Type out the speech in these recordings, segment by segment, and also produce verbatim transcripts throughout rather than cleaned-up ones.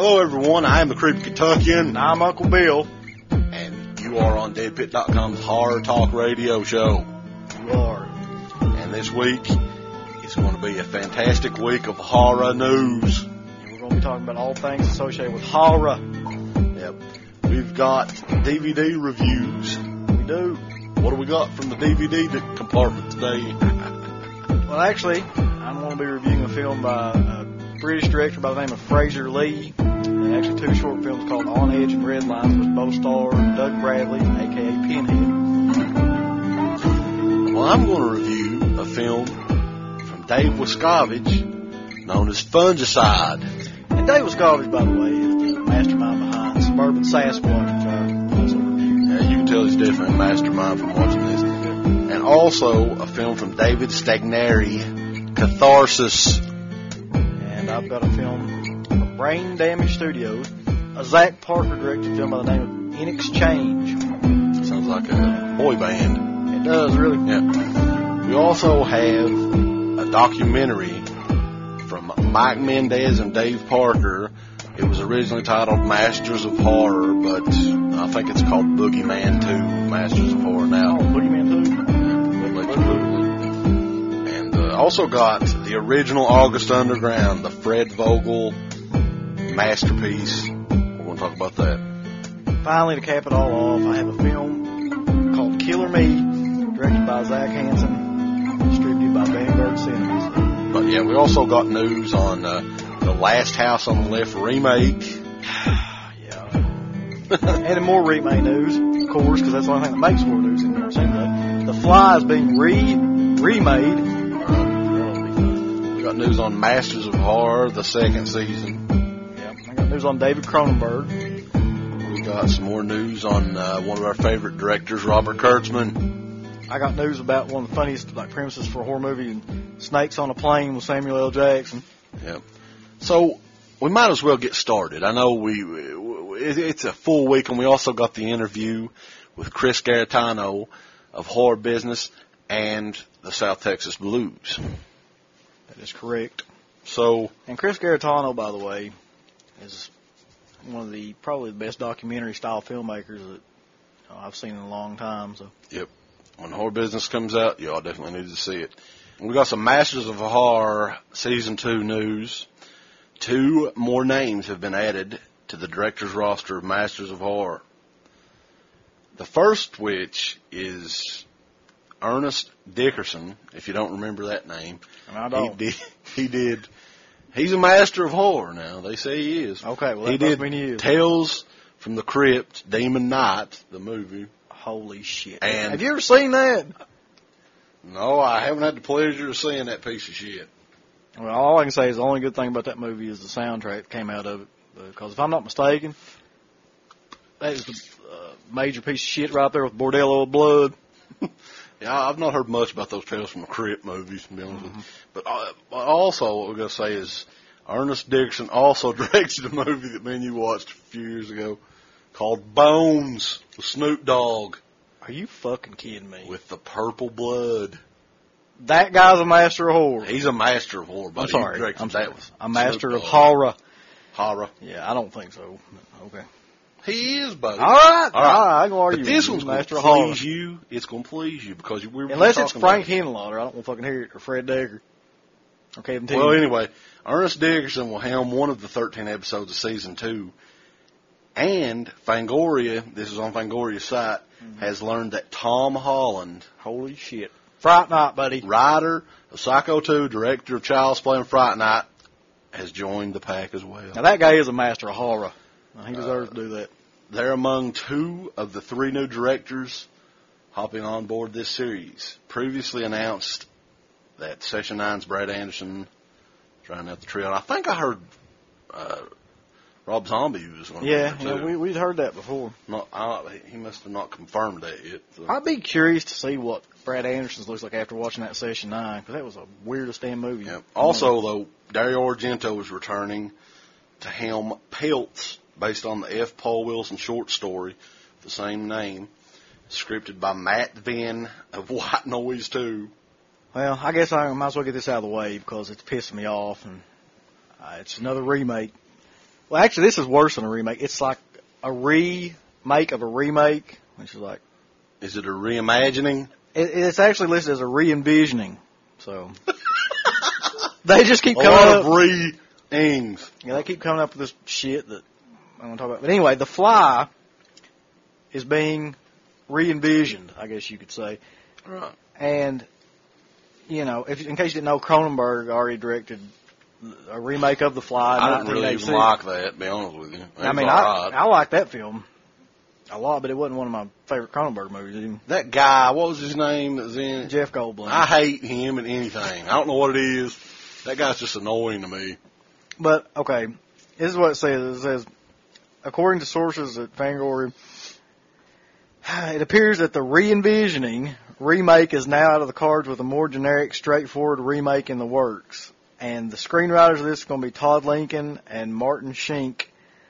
Hello, everyone. I am the Creepy Kentuckian. And I'm Uncle Bill. And you are on Dead Pit dot com's Horror Talk Radio Show. You are. And this week is going to be a fantastic week of horror news. And we're going to be talking about all things associated with horror. Yep. We've got D V D reviews. We do. What do we got from the D V D compartment today? Well, actually, I'm going to be reviewing a film by a British director by the name of Fraser Lee. And actually two short films called On Edge and Red Lines, which both star Doug Bradley, a k a. Pinhead. Well, I'm going to review a film from Dave Wascovich known as Fungicide. And Dave Wascovich, by the way, is the mastermind behind Suburban Sasquatch, which I also reviewed. Yeah, you can tell he's definitely a mastermind from watching this. And also a film from David Stagneri, Catharsis. And I've got a film from Brain Damage Studios, a Zach Parker directed film by the name of In Exchange. Sounds like a boy band. It does, really. Yeah. We also have a documentary from Mike Mendez and Dave Parker. It was originally titled Masters of Horror, but I think it's called Boogeyman two, Masters of Horror now. Oh, Boogeyman two? And uh, also got the original August Underground, the Fred Vogel masterpiece. We're going to talk about that. Finally, to cap it all off, I have a film called Killer Me, directed by Zach Hansen, distributed by Vanguard Cinemas. But yeah, we also got news on uh, the Last House on the Left remake. Yeah. And more remake news, of course, because that's the only thing that makes horror news in there. Anyway, The Fly is being re remade. We got news on Masters of Horror, the second season. Yep. I got news on David Cronenberg. We got some more news on uh, one of our favorite directors, Robert Kurtzman. I got news about one of the funniest like premises for a horror movie, Snakes on a Plane with Samuel L. Jackson. Yep. So we might as well get started. I know we it's a full week, and we also got the interview with Chris Garetano of Horror Business and the South Texas Blues. That is correct. So, and Chris Garetano, by the way, is one of the probably the best documentary style filmmakers that you know, I've seen in a long time. So, yep. When Horror Business comes out, y'all definitely need to see it. We got some Masters of Horror season two news. Two more names have been added to the director's roster of Masters of Horror. The first, which is Ernest Dickerson, if you don't remember that name. I don't. He did. He did. He's a master of horror now. They say he is. Okay, well, that he must did mean he is. Tales from the Crypt, Demon Knight, the movie. Holy shit. And have you ever seen that? No, I haven't had the pleasure of seeing that piece of shit. Well, all I can say is the only good thing about that movie is the soundtrack that came out of it. Because if I'm not mistaken, that is the uh, major piece of shit right there with Bordello of Blood. Yeah, I've not heard much about those Tales from the Crypt movies, to be honest mm-hmm. with you. But uh, also, what we're going to say is Ernest Dickerson also directed a movie that me and you watched a few years ago called Bones with Snoop Dogg. Are you fucking kidding me? With the purple blood. That guy's a master of horror. He's a master of horror, buddy. I'm sorry. I'm sorry. That a master of horror. Horror. Yeah, I don't think so. Okay. He is, buddy. All right. All right. All right. I can argue but this with one's going to please horror. you. It's going to please you because we're Unless it's Frank about Henenlotter. I don't want to fucking hear it. Or Fred Decker. Or Kevin T. Well, anyway, Ernest Dickerson will helm one of the thirteen episodes of season two. And Fangoria, this is on Fangoria's site, mm-hmm. has learned that Tom Holland. Holy shit. Fright Night, buddy. Writer of Psycho two, director of Child's Play and Fright Night, has joined the pack as well. Now, that guy is a master of horror. He deserves uh, to do that. They're among two of the three new directors hopping on board this series. Previously announced that Session nine's Brad Anderson trying out the trio. I think I heard uh, Rob Zombie was going to yeah, be there, too. Yeah, we, we'd heard that before. Not, I, he must have not confirmed that yet. So. I'd be curious to see what Brad Anderson's looks like after watching that Session nine, because that was a weirdest damn movie. Yeah. Also, though, Dario Argento is returning to helm Pelts, based on the F. Paul Wilson short story, the same name, scripted by Matt Venn of White Noise two. Well, I guess I might as well get this out of the way because it's pissing me off, and uh, it's another remake. Well, actually, this is worse than a remake. It's like a remake of a remake, which is like. Is it a reimagining? It, it's actually listed as a re-envisioning. So. They just keep A coming lot up. of re-ings. Yeah, they keep coming up with this shit that I want to talk about. But anyway, The Fly is being re-envisioned, I guess you could say. Right. And, you know, if in case you didn't know, Cronenberg already directed a remake of The Fly. I didn't really even like that, to be honest with you. It I was mean, all I, right. I like that film a lot, but it wasn't one of my favorite Cronenberg movies. Even. That guy, what was his name that was in it? Jeff Goldblum. I hate him and anything. I don't know what it is. That guy's just annoying to me. But, okay, this is what it says. It says, according to sources at Fangoria, it appears that the re-envisioning remake is now out of the cards with a more generic, straightforward remake in the works. And the screenwriters of this are going to be Todd Lincoln and Martin Shink.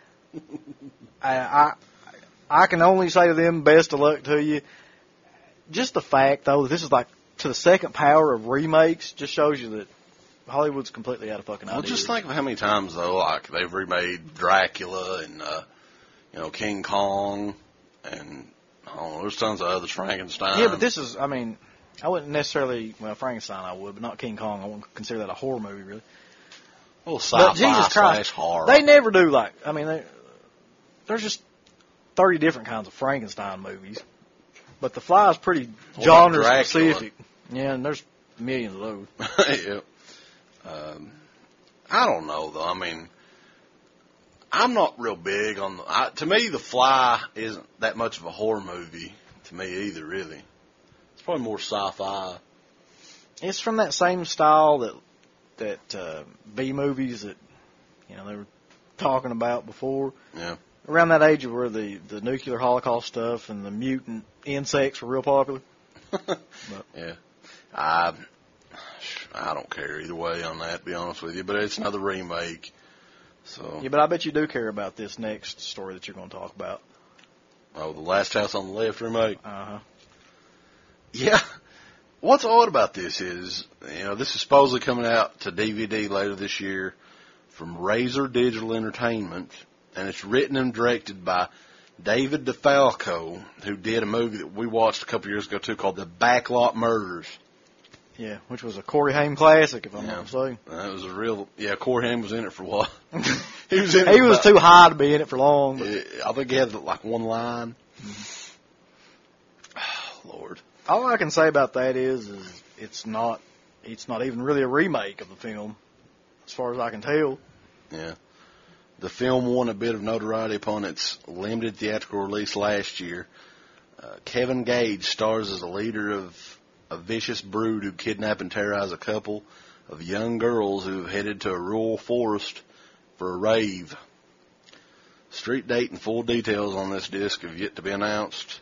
I, I I can only say to them, best of luck to you. Just the fact, though, that this is like to the second power of remakes just shows you that Hollywood's completely out of fucking Well, ideas. just think of how many times, though, like, they've remade Dracula and, uh, you know, King Kong and, I don't know, there's tons of others, Frankenstein. Yeah, but this is, I mean, I wouldn't necessarily, well, Frankenstein I would, but not King Kong. I wouldn't consider that a horror movie, really. Oh, sci-fi But Jesus slash Christ, horror. they never do like, I mean, they, there's just thirty different kinds of Frankenstein movies. But The Fly is pretty What about genre Dracula? specific. Yeah, and there's millions of those. Yeah. Um, I don't know, though. I mean, I'm not real big on the, I, to me, The Fly isn't that much of a horror movie to me either, really. It's probably more sci-fi. It's from that same style that that uh, B movies that you know they were talking about before. Yeah. Around that age where the the nuclear holocaust stuff and the mutant insects were real popular. Yeah. I, I don't care either way on that, to be honest with you, but it's another remake. So. Yeah, but I bet you do care about this next story that you're going to talk about. Oh, The Last House on the Left remake. Uh huh. Yeah. What's odd about this is, you know, this is supposedly coming out to D V D later this year from Razor Digital Entertainment, and it's written and directed by David DeFalco, who did a movie that we watched a couple years ago, too, called The Backlot Murders. Yeah, which was a Corey Haim classic, if I'm Yeah. not mistaken. That was a real, yeah, Corey Haim was in it for a while. he was in it He was about- too high to be in it for long. But I think he had like one line. Lord. all I can say about that is, is it's not, it's not even really a remake of the film, as far as I can tell. Yeah. The film won a bit of notoriety upon its limited theatrical release last year. Uh, Kevin Gage stars as a leader of a vicious brood who kidnap and terrorize a couple of young girls who have headed to a rural forest for a rave. Street date and full details on this disc have yet to be announced.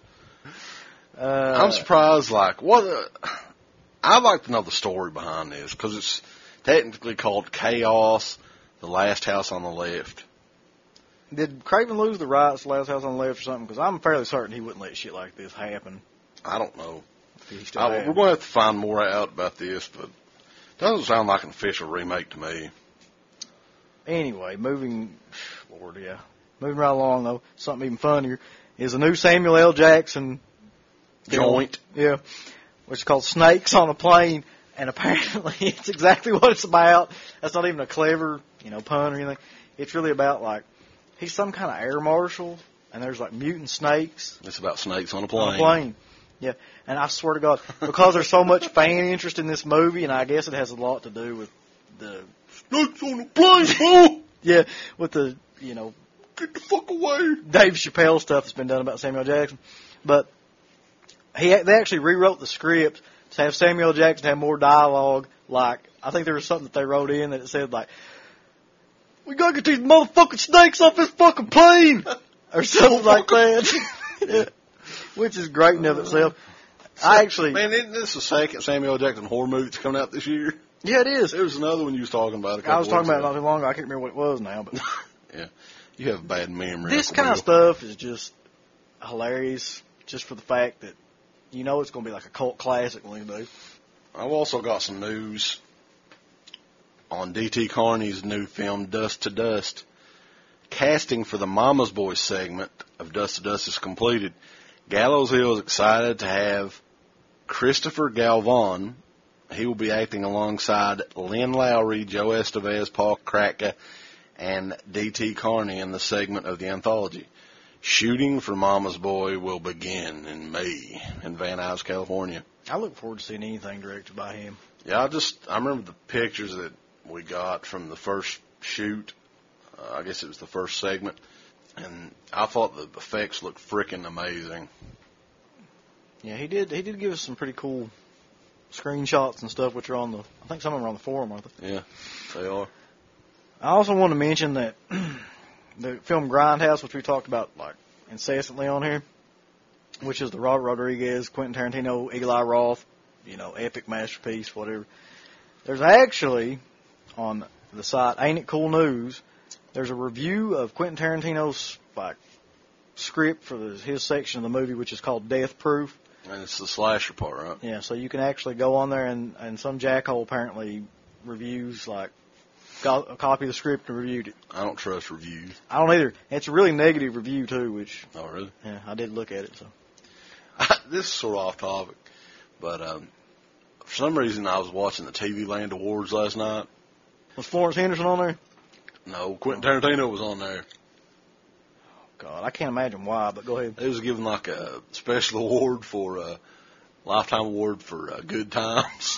Uh, I'm surprised, like, what, uh, I'd like to know the story behind this, because it's technically called Chaos, The Last House on the Left. Did Craven lose the rights to Last House on the Left or something? Because I'm fairly certain he wouldn't let shit like this happen. I don't know. If he still I, had. we're going to have to find more out about this, but it doesn't sound like an official remake to me. Anyway, moving, Lord, yeah. Moving right along, though, something even funnier is a new Samuel L. Jackson film. Joint. Yeah, which is called Snakes on a Plane, and apparently it's exactly what it's about. That's not even a clever, you know, pun or anything. It's really about, like, he's some kind of air marshal, and there's, like, mutant snakes It's about snakes on a plane. on a plane. Yeah, and I swear to God, because there's so much fan interest in this movie, and I guess it has a lot to do with the, Snakes on a plane, oh! yeah, with the, you know, Get the fuck away. Dave Chappelle stuff that's been done about Samuel Jackson. But he they actually rewrote the script to have Samuel Jackson have more dialogue. Like, I think there was something that they wrote in that it said, like, we gotta get these motherfucking snakes off this fucking plane! Or something like that. Yeah. Which is great in of itself. I actually... Man, isn't this the second Samuel Jackson horror movie that's coming out this year? Yeah, it is. There was another one you was talking about a couple I was talking weeks about it ago. not too long ago. I can't remember what it was now. But Yeah. You have a bad memory. this Uncle kind of Will. stuff is just hilarious just for the fact that you know it's going to be like a cult classic when they do. I've also got some news on D T Carney's new film, Dust to Dust. casting for the Mama's Boy segment of Dust to Dust is completed. Gallows Hill is excited to have Christopher Galvan. He will be acting alongside Lynn Lowry, Joe Estevez, Paul Kratka, and D T Carney in the segment of the anthology. Shooting for Mama's Boy will begin in May in Van Nuys, California. I look forward to seeing anything directed by him. Yeah, I just, I remember the pictures that we got from the first shoot. Uh, I guess it was the first segment. And I thought the effects looked freaking amazing. Yeah, he did, he did give us some pretty cool screenshots and stuff, which are on the, I think some of them are on the forum, aren't they? Yeah, they are. I also want to mention that the film Grindhouse, which we talked about like incessantly on here, which is the Robert Rodriguez, Quentin Tarantino, Eagle Eye Roth, you know, epic masterpiece, whatever. There's actually, on the site Ain't It Cool News, there's a review of Quentin Tarantino's like script for the, his section of the movie, which is called Death Proof. And it's the slasher part, right? Yeah, so you can actually go on there, and, and some jackhole apparently reviews, like, got a copy of the script and reviewed it. I don't trust reviews. I don't either. It's a really negative review, too, which... Oh, really? Yeah, I did look at it, so... This is sort of off topic, but um, for some reason I was watching the T V Land Awards last night. Was Florence Henderson on there? No, Quentin Tarantino was on there. God, I can't imagine why, but go ahead. They was giving like a special award for a lifetime award for uh, good times.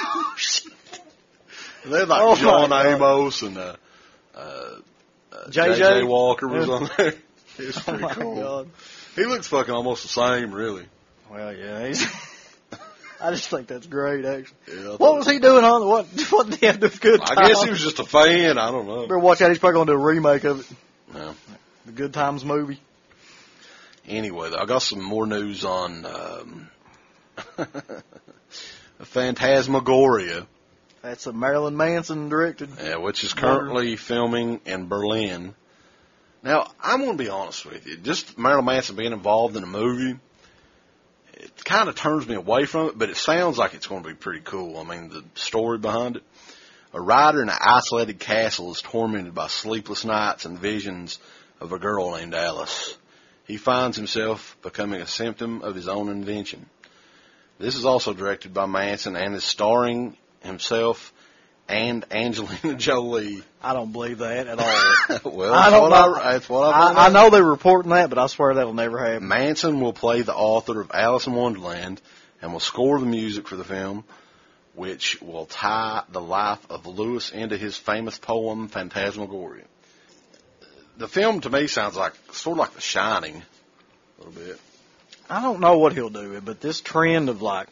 They had like Oh, John my God. Amos and uh, uh, uh, J J? J J Walker was Yeah. on there. It was Oh, pretty my cool. God. He looks fucking almost the same, really. Well, yeah, he's... I just think that's great, actually. Yeah, I What thought- was he doing on what? What did he have to do with Good Times? I guess he was just a fan. I don't know. Better watch out. He's probably going to do a remake of it. Yeah. The Good Times movie. Anyway, I got some more news on um, Phantasmagoria, That's a Marilyn Manson directed. yeah, which is currently filming in Berlin. Now, I'm going to be honest with you. Just Marilyn Manson being involved in a movie, it kind of turns me away from it, but it sounds like it's going to be pretty cool. I mean, the story behind it. A rider in an isolated castle is tormented by sleepless nights and visions of a girl named Alice. He finds himself becoming a symptom of his own invention. This is also directed by Manson and is starring himself and Angelina Jolie. I don't believe that at all. Well, I that's don't what know. I, that's what I, I, I know they're reporting that, but I swear that'll never happen. Manson will play the author of Alice in Wonderland and will score the music for the film, which will tie the life of Lewis into his famous poem, Phantasmagoria. The film, to me, sounds like sort of like The Shining, a little bit. I don't know what he'll do, but this trend of like,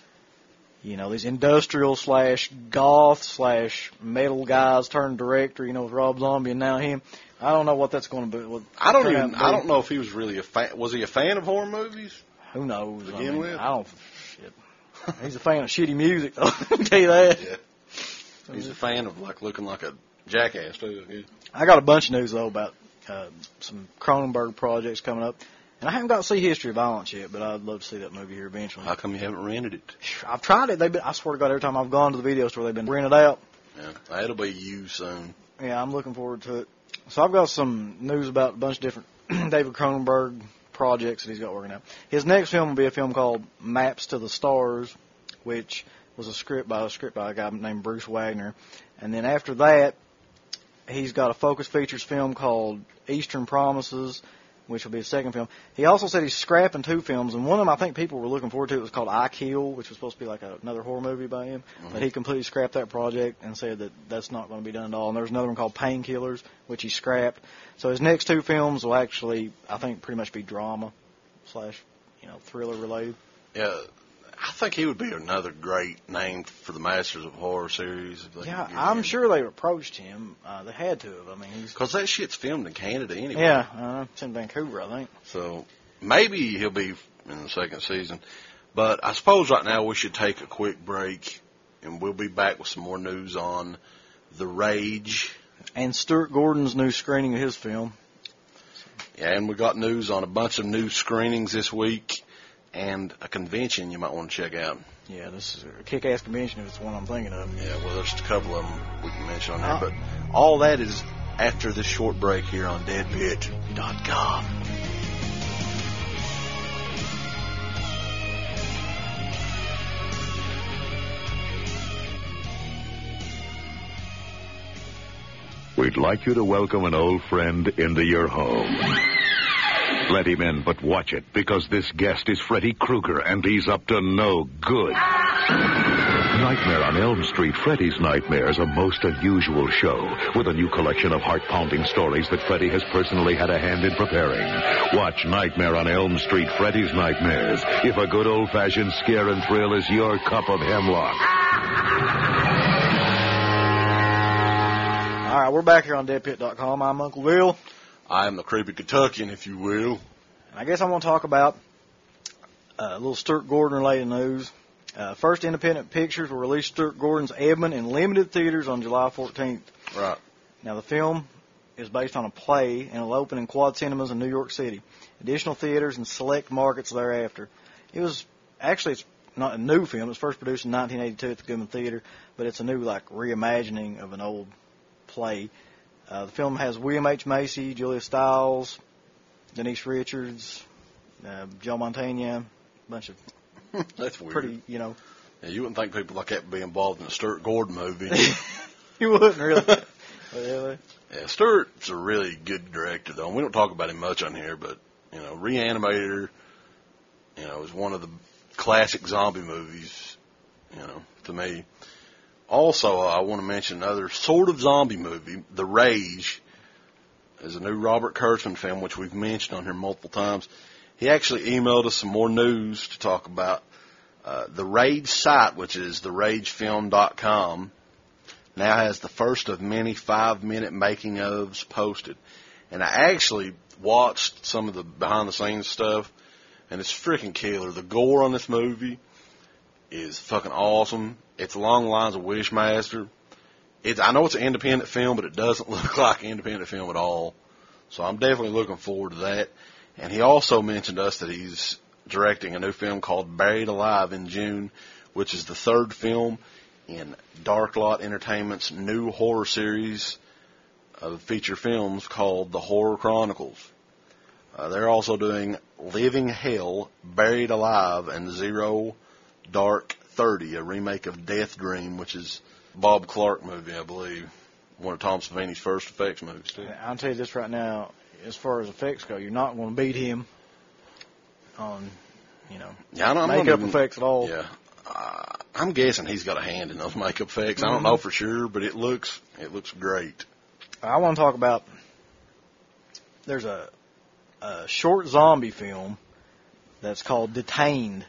you know, these industrial slash goth slash metal guys turned director, you know, with Rob Zombie and now him. I don't know what that's going to be. What I don't turn even. out to be. I don't know if he was really a fan. Was he a fan of horror movies? Who knows? To I, begin mean, with? I don't. Shit. He's a fan of shitty music, though. I can tell you that. Yeah. He's a fan of like looking like a jackass too. Yeah. I got a bunch of news though about uh, some Cronenberg projects coming up, and I haven't got to see History of Violence yet, but I'd love to see that movie here eventually. How come you haven't rented it? I've tried it. They've been, I swear to God, every time I've gone to the video store, they've been rented out. Yeah, that'll be you soon. Yeah, I'm looking forward to it. So I've got some news about a bunch of different David Cronenberg projects that he's got working out. His next film will be a film called Maps to the Stars, which was a script by a script by a guy named Bruce Wagner. And then after that, he's got a Focus Features film called Eastern Promises, which will be his second film. He also said he's scrapping two films, and one of them I think people were looking forward to. It was called I Kill, which was supposed to be like a, another horror movie by him. Mm-hmm. But he completely scrapped that project and said that that's not going to be done at all. And there's another one called Painkillers, which he scrapped. So his next two films will actually, I think, pretty much be drama slash, you know, thriller related. Yeah, I think he would be another great name for the Masters of Horror series. If they Yeah, could get I'm him. sure they approached him. Uh, they had to have. I mean, he's Because that shit's filmed in Canada anyway. yeah, uh, it's in Vancouver, I think. So maybe he'll be in the second season. But I suppose right now we should take a quick break, and we'll be back with some more news on The Rage. And Stuart Gordon's new screening of his film. Yeah, and we got news on a bunch of new screenings this week and a convention you might want to check out. Yeah, this is a kick-ass convention if it's the one I'm thinking of. Yeah, well, there's a couple of them we can mention on there. Uh, but all that is after this short break here on dead pit dot com. We'd like you to welcome an old friend into your home. Let him in, but watch it, because this guest is Freddy Krueger, and he's up to no good. Nightmare on Elm Street, Freddy's Nightmares, a most unusual show with a new collection of heart-pounding stories that Freddy has personally had a hand in preparing. Watch Nightmare on Elm Street, Freddy's Nightmares, if a good old-fashioned scare and thrill is your cup of hemlock. All right, we're back here on dead pit dot com. I'm Uncle Bill. I am the creepy Kentuckian, if you will. And I guess I want to talk about uh, a little Stuart Gordon-related news. Uh, first independent pictures will release Stuart Gordon's Edmund in limited theaters on July fourteenth. Right. Now, the film is based on a play and will open in Quad Cinemas in New York City. Additional theaters and select markets thereafter. It was, actually, it's not a new film. It was first produced in nineteen eighty-two at the Goodman Theater, but it's a new, like, reimagining of an old play. Uh, the film has William H. Macy, Julia Stiles, Denise Richards, uh, Joe Montana, a bunch of That's weird. pretty, you know. Yeah, you wouldn't think people like that would be involved in a Stuart Gordon movie. You wouldn't really. Really? Yeah, Stuart's a really good director, though. And we don't talk about him much on here, but, you know, Reanimator, you know, is one of the classic zombie movies, you know, to me. Also, uh, I want to mention another sort of zombie movie, The Rage, is a new Robert Kurtzman film, which we've mentioned on here multiple times. He actually emailed us some more news to talk about. Uh, the Rage site, which is the rage film dot com, now has the first of many five-minute making-ofs posted. And I actually watched some of the behind-the-scenes stuff, and it's freaking killer. The gore on this movie is fucking awesome. It's along the lines of Wishmaster. It's, I know it's an independent film, but it doesn't look like an independent film at all. So I'm definitely looking forward to that. And he also mentioned us that he's directing a new film called Buried Alive in June, which is the third film in Dark Lot Entertainment's new horror series of feature films called The Horror Chronicles. Uh, they're also doing Living Hell, Buried Alive, and Zero Dark Thirty, a remake of Death Dream, which is a Bob Clark movie, I believe. One of Tom Savini's first effects movies, too. I'll tell you this right now, as far as effects go, you're not going to beat him on, you know, yeah, I know, I'm makeup even, effects at all. Yeah. Uh, I'm guessing he's got a hand in those makeup effects. Mm-hmm. I don't know for sure, but it looks it looks great. I want to talk about, there's a, a short zombie film that's called Detained.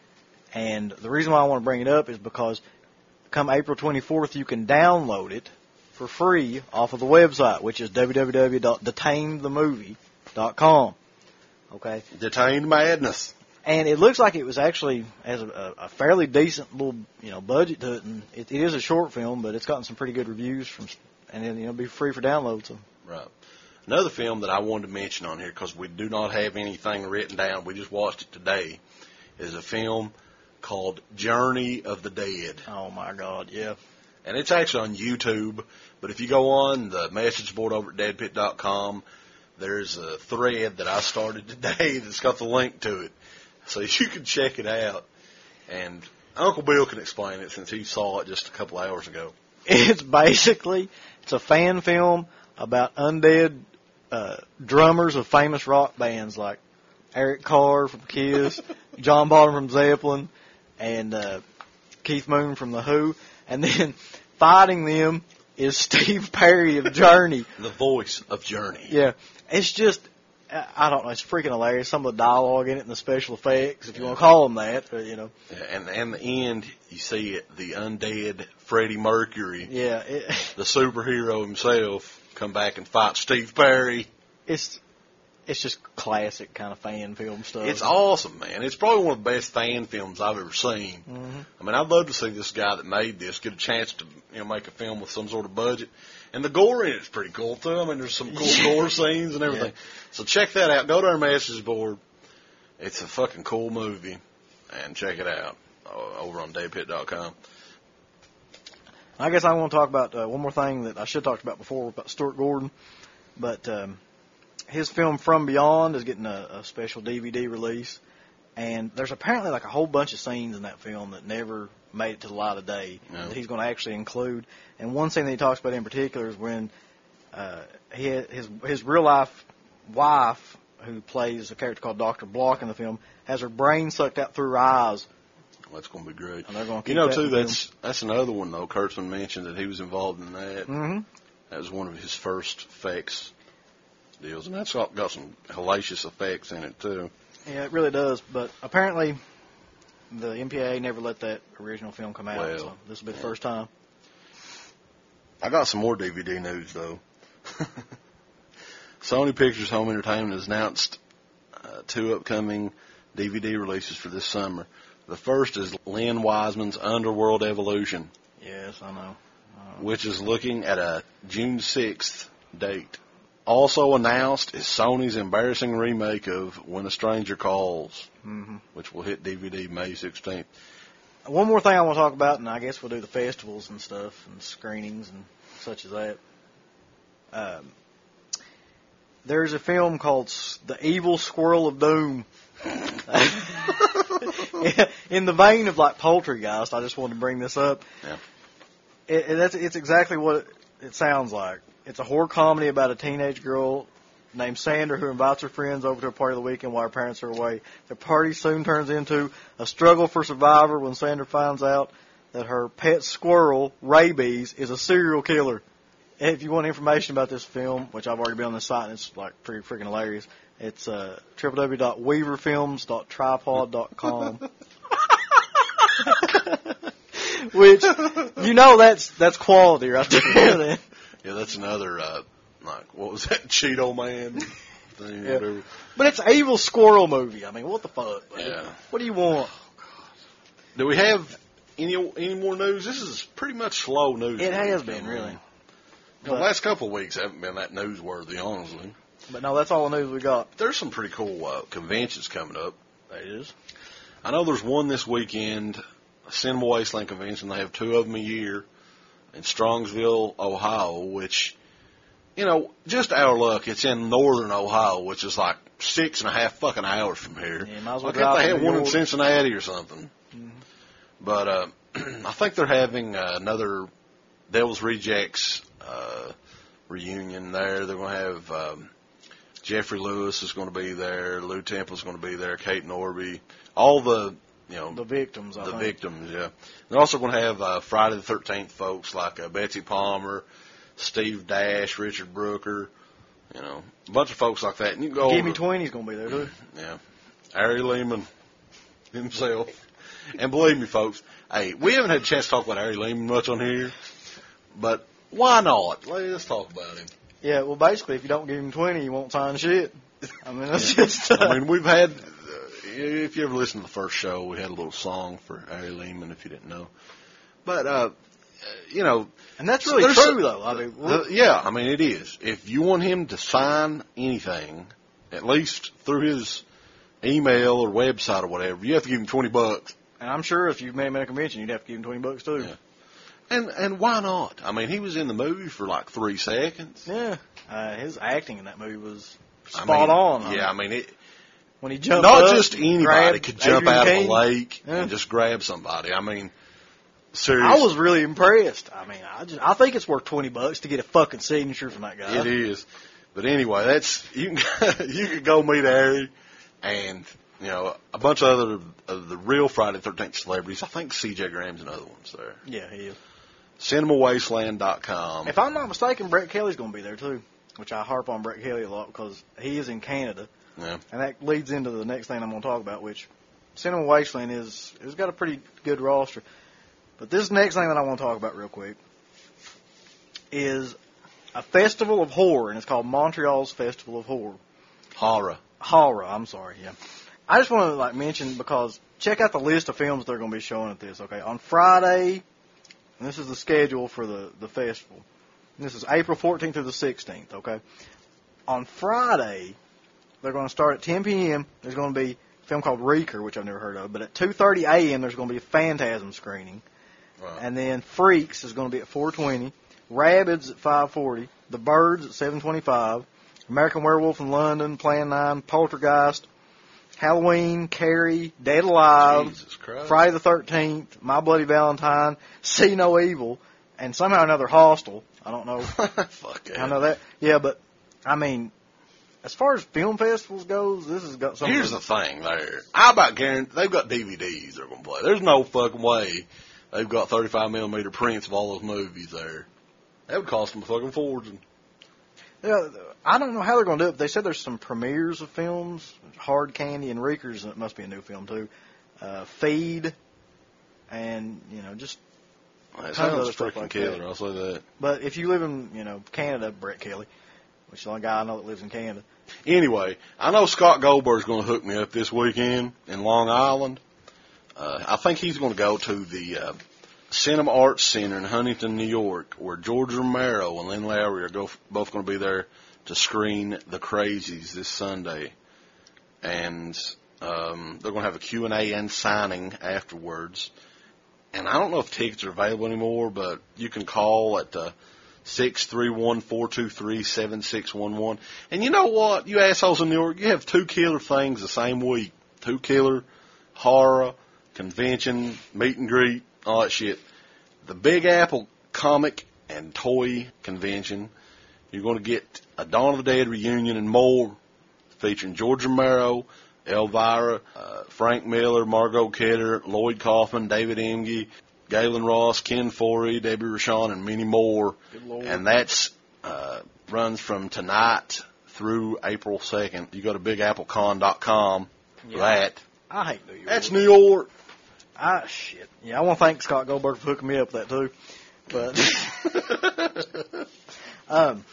And the reason why I want to bring it up is because come April twenty-fourth, you can download it for free off of the website, which is w w w dot detained the movie dot com. Okay? Detained Madness. And it looks like it was actually has a, a fairly decent little, you know, budget to it, and it, it is a short film, but it's gotten some pretty good reviews from, and it, you know, be free for download. So. Right. Another film that I wanted to mention on here, because we do not have anything written down, we just watched it today, is a film called Journey of the Dead. Oh my God, yeah. And it's actually on YouTube, but if you go on the message board over at dead pit dot com, there's a thread that I started today that's got the link to it. So you can check it out. And Uncle Bill can explain it since he saw it just a couple hours ago. It's basically, it's a fan film about undead uh, drummers of famous rock bands like Eric Carr from Kiss, John Bonham from Zeppelin, and uh, Keith Moon from The Who. And then fighting them is Steve Perry of Journey. The voice of Journey. Yeah. It's just, I don't know, it's freaking hilarious. Some of the dialogue in it and the special effects, if you want to call them that, but, you know. Yeah, and and the end, you see it, the undead Freddie Mercury, yeah, it, the superhero himself, come back and fight Steve Perry. It's it's just classic kind of fan film stuff. It's awesome, man. It's probably one of the best fan films I've ever seen. Mm-hmm. I mean, I'd love to see this guy that made this get a chance to, you know, make a film with some sort of budget. And the gore in it's pretty cool, too. I mean, there's some cool gore scenes and everything. Yeah. So check that out. Go to our message board. It's a fucking cool movie. And check it out uh, over on dead pit dot com. I guess I want to talk about uh, one more thing that I should have talked about before about Stuart Gordon, but um, his film From Beyond is getting a, a special D V D release, and there's apparently like a whole bunch of scenes in that film that never made it to the light of day No. that he's going to actually include. And one scene that he talks about in particular is when uh, he had his his real life wife, who plays a character called Doctor Block in the film, has her brain sucked out through her eyes. That's going to be great. And they're going to You keep know, that too, in the that's that's another one, though. Kurtzman mentioned that he was involved in that. Mm-hmm. That was one of his first effects deals, and that's got, got some hellacious effects in it, too. Yeah, it really does. But apparently, the M P A A never let that original film come out, Well, so this will be the yeah. first time. I got some more D V D news, though. Sony Pictures Home Entertainment has announced uh, two upcoming D V D releases for this summer. The first is Len Wiseman's Underworld Evolution, Yes, I know. Uh, which is looking at a June sixth date. Also announced is Sony's embarrassing remake of When a Stranger Calls, mm-hmm. which will hit D V D May sixteenth. One more thing I want to talk about, and I guess we'll do the festivals and stuff and screenings and such as that. Um, there's a film called S- The Evil Squirrel of Doom. In the vein of like Poultrygeist, I just wanted to bring this up. Yeah. It, it, that's, it's exactly what it, it sounds like. It's a horror comedy about a teenage girl named Sandra who invites her friends over to a party of the weekend while her parents are away. The party soon turns into a struggle for survival when Sandra finds out that her pet squirrel, Rabies, is a serial killer. And if you want information about this film, which I've already been on the site and it's like pretty freaking hilarious, it's uh, w w w dot weaver films dot tripod dot com. Which, you know, that's that's quality right there. Yeah, that's another, uh, like, what was that, Cheeto Man thing, Yeah. whatever. But it's an evil squirrel movie. I mean, what the fuck? buddy? Yeah. What do you want? Do we have any any more news? This is pretty much slow news. It has been, really. You know, the last couple of weeks haven't been that newsworthy, honestly. But no, that's all the news we got. There's some pretty cool uh, conventions coming up. That is. I know there's one this weekend, Cinema Wasteland Convention. They have two of them a year in Strongsville, Ohio, which, you know, just our luck, it's in northern Ohio, which is like six and a half fucking hours from here. Yeah, might as well Why can't drive they to have New one in York. Cincinnati or something? Mhm. But uh, I think they're having uh, another Devil's Rejects uh, reunion there. They're going to have um, Jeffrey Lewis is going to be there, Lou Temple's going to be there, Kate Norby, all the, you know, The victims, I the think. victims, yeah. They're also going to have uh, Friday the thirteenth folks like uh, Betsy Palmer, Steve Dash, Richard Brooker, you know, a bunch of folks like that. And you can go Jimmy over, Tweeny's going to be there, too. yeah, Ari Lehman himself. And believe me, folks, hey, we haven't had a chance to talk about Ari Lehman much on here, but why not? Let's talk about him. Yeah, well, basically, if you don't give him twenty, you won't sign shit. I mean, that's just... Uh, I mean, we've had, uh, if you ever listened to the first show, we had a little song for Ari Lehman, if you didn't know. But, uh, you know... and that's really there's true, some- though. I mean, the- yeah, I mean, it is. If you want him to sign anything, at least through his email or website or whatever, you have to give him twenty bucks. and I'm sure if you met him at a convention, you'd have to give him twenty bucks, too. Yeah. And and why not? I mean, he was in the movie for like three seconds. Yeah. Uh, his acting in that movie was I spot mean, on. Yeah, I mean, it, When he jumped not up, just anybody grabbed could jump Adrian out King. of a lake Yeah. and just grab somebody. I mean, seriously. I was really impressed. I mean, I just I think it's worth twenty bucks to get a fucking signature from that guy. It is. But anyway, that's you can you can go meet Ari and you know a bunch of other of the real Friday the thirteenth celebrities. I think C J Graham's another one's there. Yeah, he is. cinema wasteland dot com. If I'm not mistaken, Brett Kelly's going to be there too, which I harp on Brett Kelly a lot because he is in Canada, Yeah. and that leads into the next thing I'm going to talk about, which Cinema Wasteland is has got a pretty good roster. But this next thing that I want to talk about real quick is a festival of horror, and it's called Montreal's Festival of Horror. Horror. Horror, I'm sorry, yeah. I just want to like mention because check out the list of films they're going to be showing at this. Okay, on Friday, and this is the schedule for the the festival. And this is April fourteenth through the sixteenth. Okay, on Friday they're going to start at ten p.m. There's going to be a film called Reeker, which I've never heard of, but at two thirty a.m. there's going to be a Phantasm screening. Right. And then Freaks is going to be at four twenty. Rabbids at five forty. The Birds at seven twenty-five. American Werewolf in London, Plan nine, Poltergeist, Halloween, Carrie, Dead Alive, Jesus Christ. Friday the thirteenth, My Bloody Valentine, See No Evil, and somehow another Hostel. I don't know. Fuck yeah. I know that. Yeah, but, I mean, as far as film festivals goes, this has got something. Here's the thing there. I about guarantee they've got D V Ds they're going to play. There's no fucking way they've got thirty-five millimeter prints of all those movies there. That would cost them a fucking fortune. Yeah, I don't know how they're going to do it, but they said there's some premieres of films. Hard Candy and Reekers, it must be a new film, too. Uh, Feed, and, you know, just That tons of other sounds stuff freaking like killer, that. I'll say that. But if you live in, you know, Canada, Brett Kelly, which is the only guy I know that lives in Canada. Anyway, I know Scott Goldberg's going to hook me up this weekend in Long Island. Uh, I think he's going to go to the uh, Cinema Arts Center in Huntington, New York, where George Romero and Lynn Lowry are go, both going to be there to screen The Crazies this Sunday. And um, they're going to have a Q and A and signing afterwards. And I don't know if tickets are available anymore, but you can call at uh, six three one, four two three, seven six one one. And you know what? You assholes in New York, you have two killer things the same week. Two killer, horror, convention, meet and greet, all that shit. The Big Apple Comic and Toy Convention. You're going to get a Dawn of the Dead reunion and more, featuring George Romero, Elvira, uh, Frank Miller, Margot Kidder, Lloyd Kaufman, David Emge, Galen Ross, Ken Forey, Debbie Rochon, and many more. And that's uh, runs from tonight through April second. You go to big apple con dot com for Yeah. that. I hate New York. That's New York. Ah, shit. Yeah, I want to thank Scott Goldberg for hooking me up with that, too. But, um,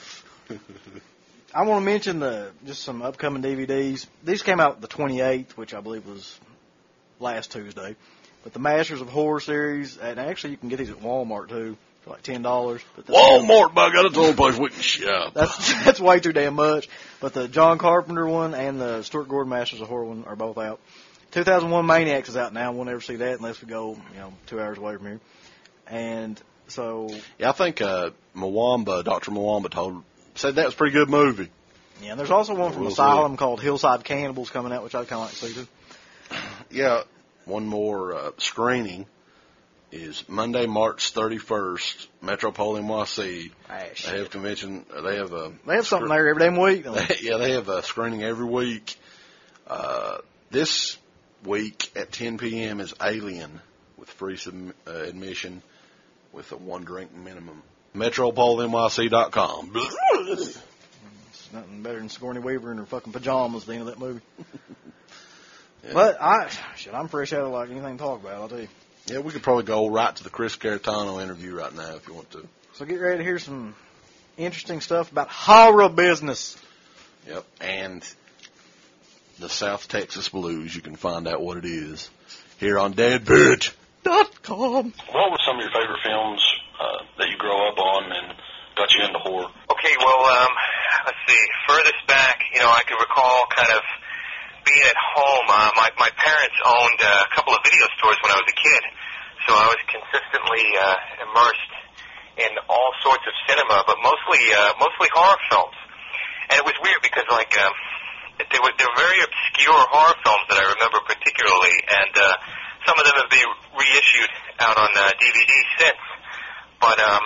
I want to mention the just some upcoming D V Ds. These came out the twenty-eighth, which I believe was last Tuesday. But the Masters of Horror series, and actually you can get these at Walmart, too, for like ten dollars. But the, Walmart, by God, it's the only place we can shop. That's, that's way too damn much. But the John Carpenter one and the Stuart Gordon Masters of Horror one are both out. two thousand one Maniacs is out now. We'll never see that unless we go, you know, two hours away from here. And so, Yeah, I think uh, Mwamba, Doctor Mwamba told said that was a pretty good movie. yeah, and there's also one from We'll Asylum called Hillside Cannibals coming out, which I'd kind of like to see too. Yeah, one more uh, screening is Monday, March thirty-first, Metropole N Y C. Ah, They shit. have convention. They have a. They have something there every damn week. don't they? Yeah, they have a screening every week. Uh, this week at ten p.m. is Alien with free sub, uh, admission with a one drink minimum. Metropole N Y C dot com. It's nothing better than Sigourney Weaver in her fucking pajamas at the end of that movie. Yeah. But I, shit, I'm fresh out of like anything to talk about, I'll tell you. Yeah, we could probably go right to the Chris Caratano interview right now if you want to. So get ready to hear some interesting stuff about horror business. Yep, and the South Texas Blues. You can find out what it is here on Dead Bitch dot com. What were some of your favorite films uh, that you grew up on and got you into horror? Okay, well, um, let's see. Furthest back, you know, I can recall kind of being at home. Uh, my my parents owned uh, a couple of video stores when I was a kid, so I was consistently uh, immersed in all sorts of cinema, but mostly uh, mostly horror films. And it was weird because like um, they were they were very obscure horror films that I remember particularly, and uh, some of them have been reissued out on uh, D V D since. But um,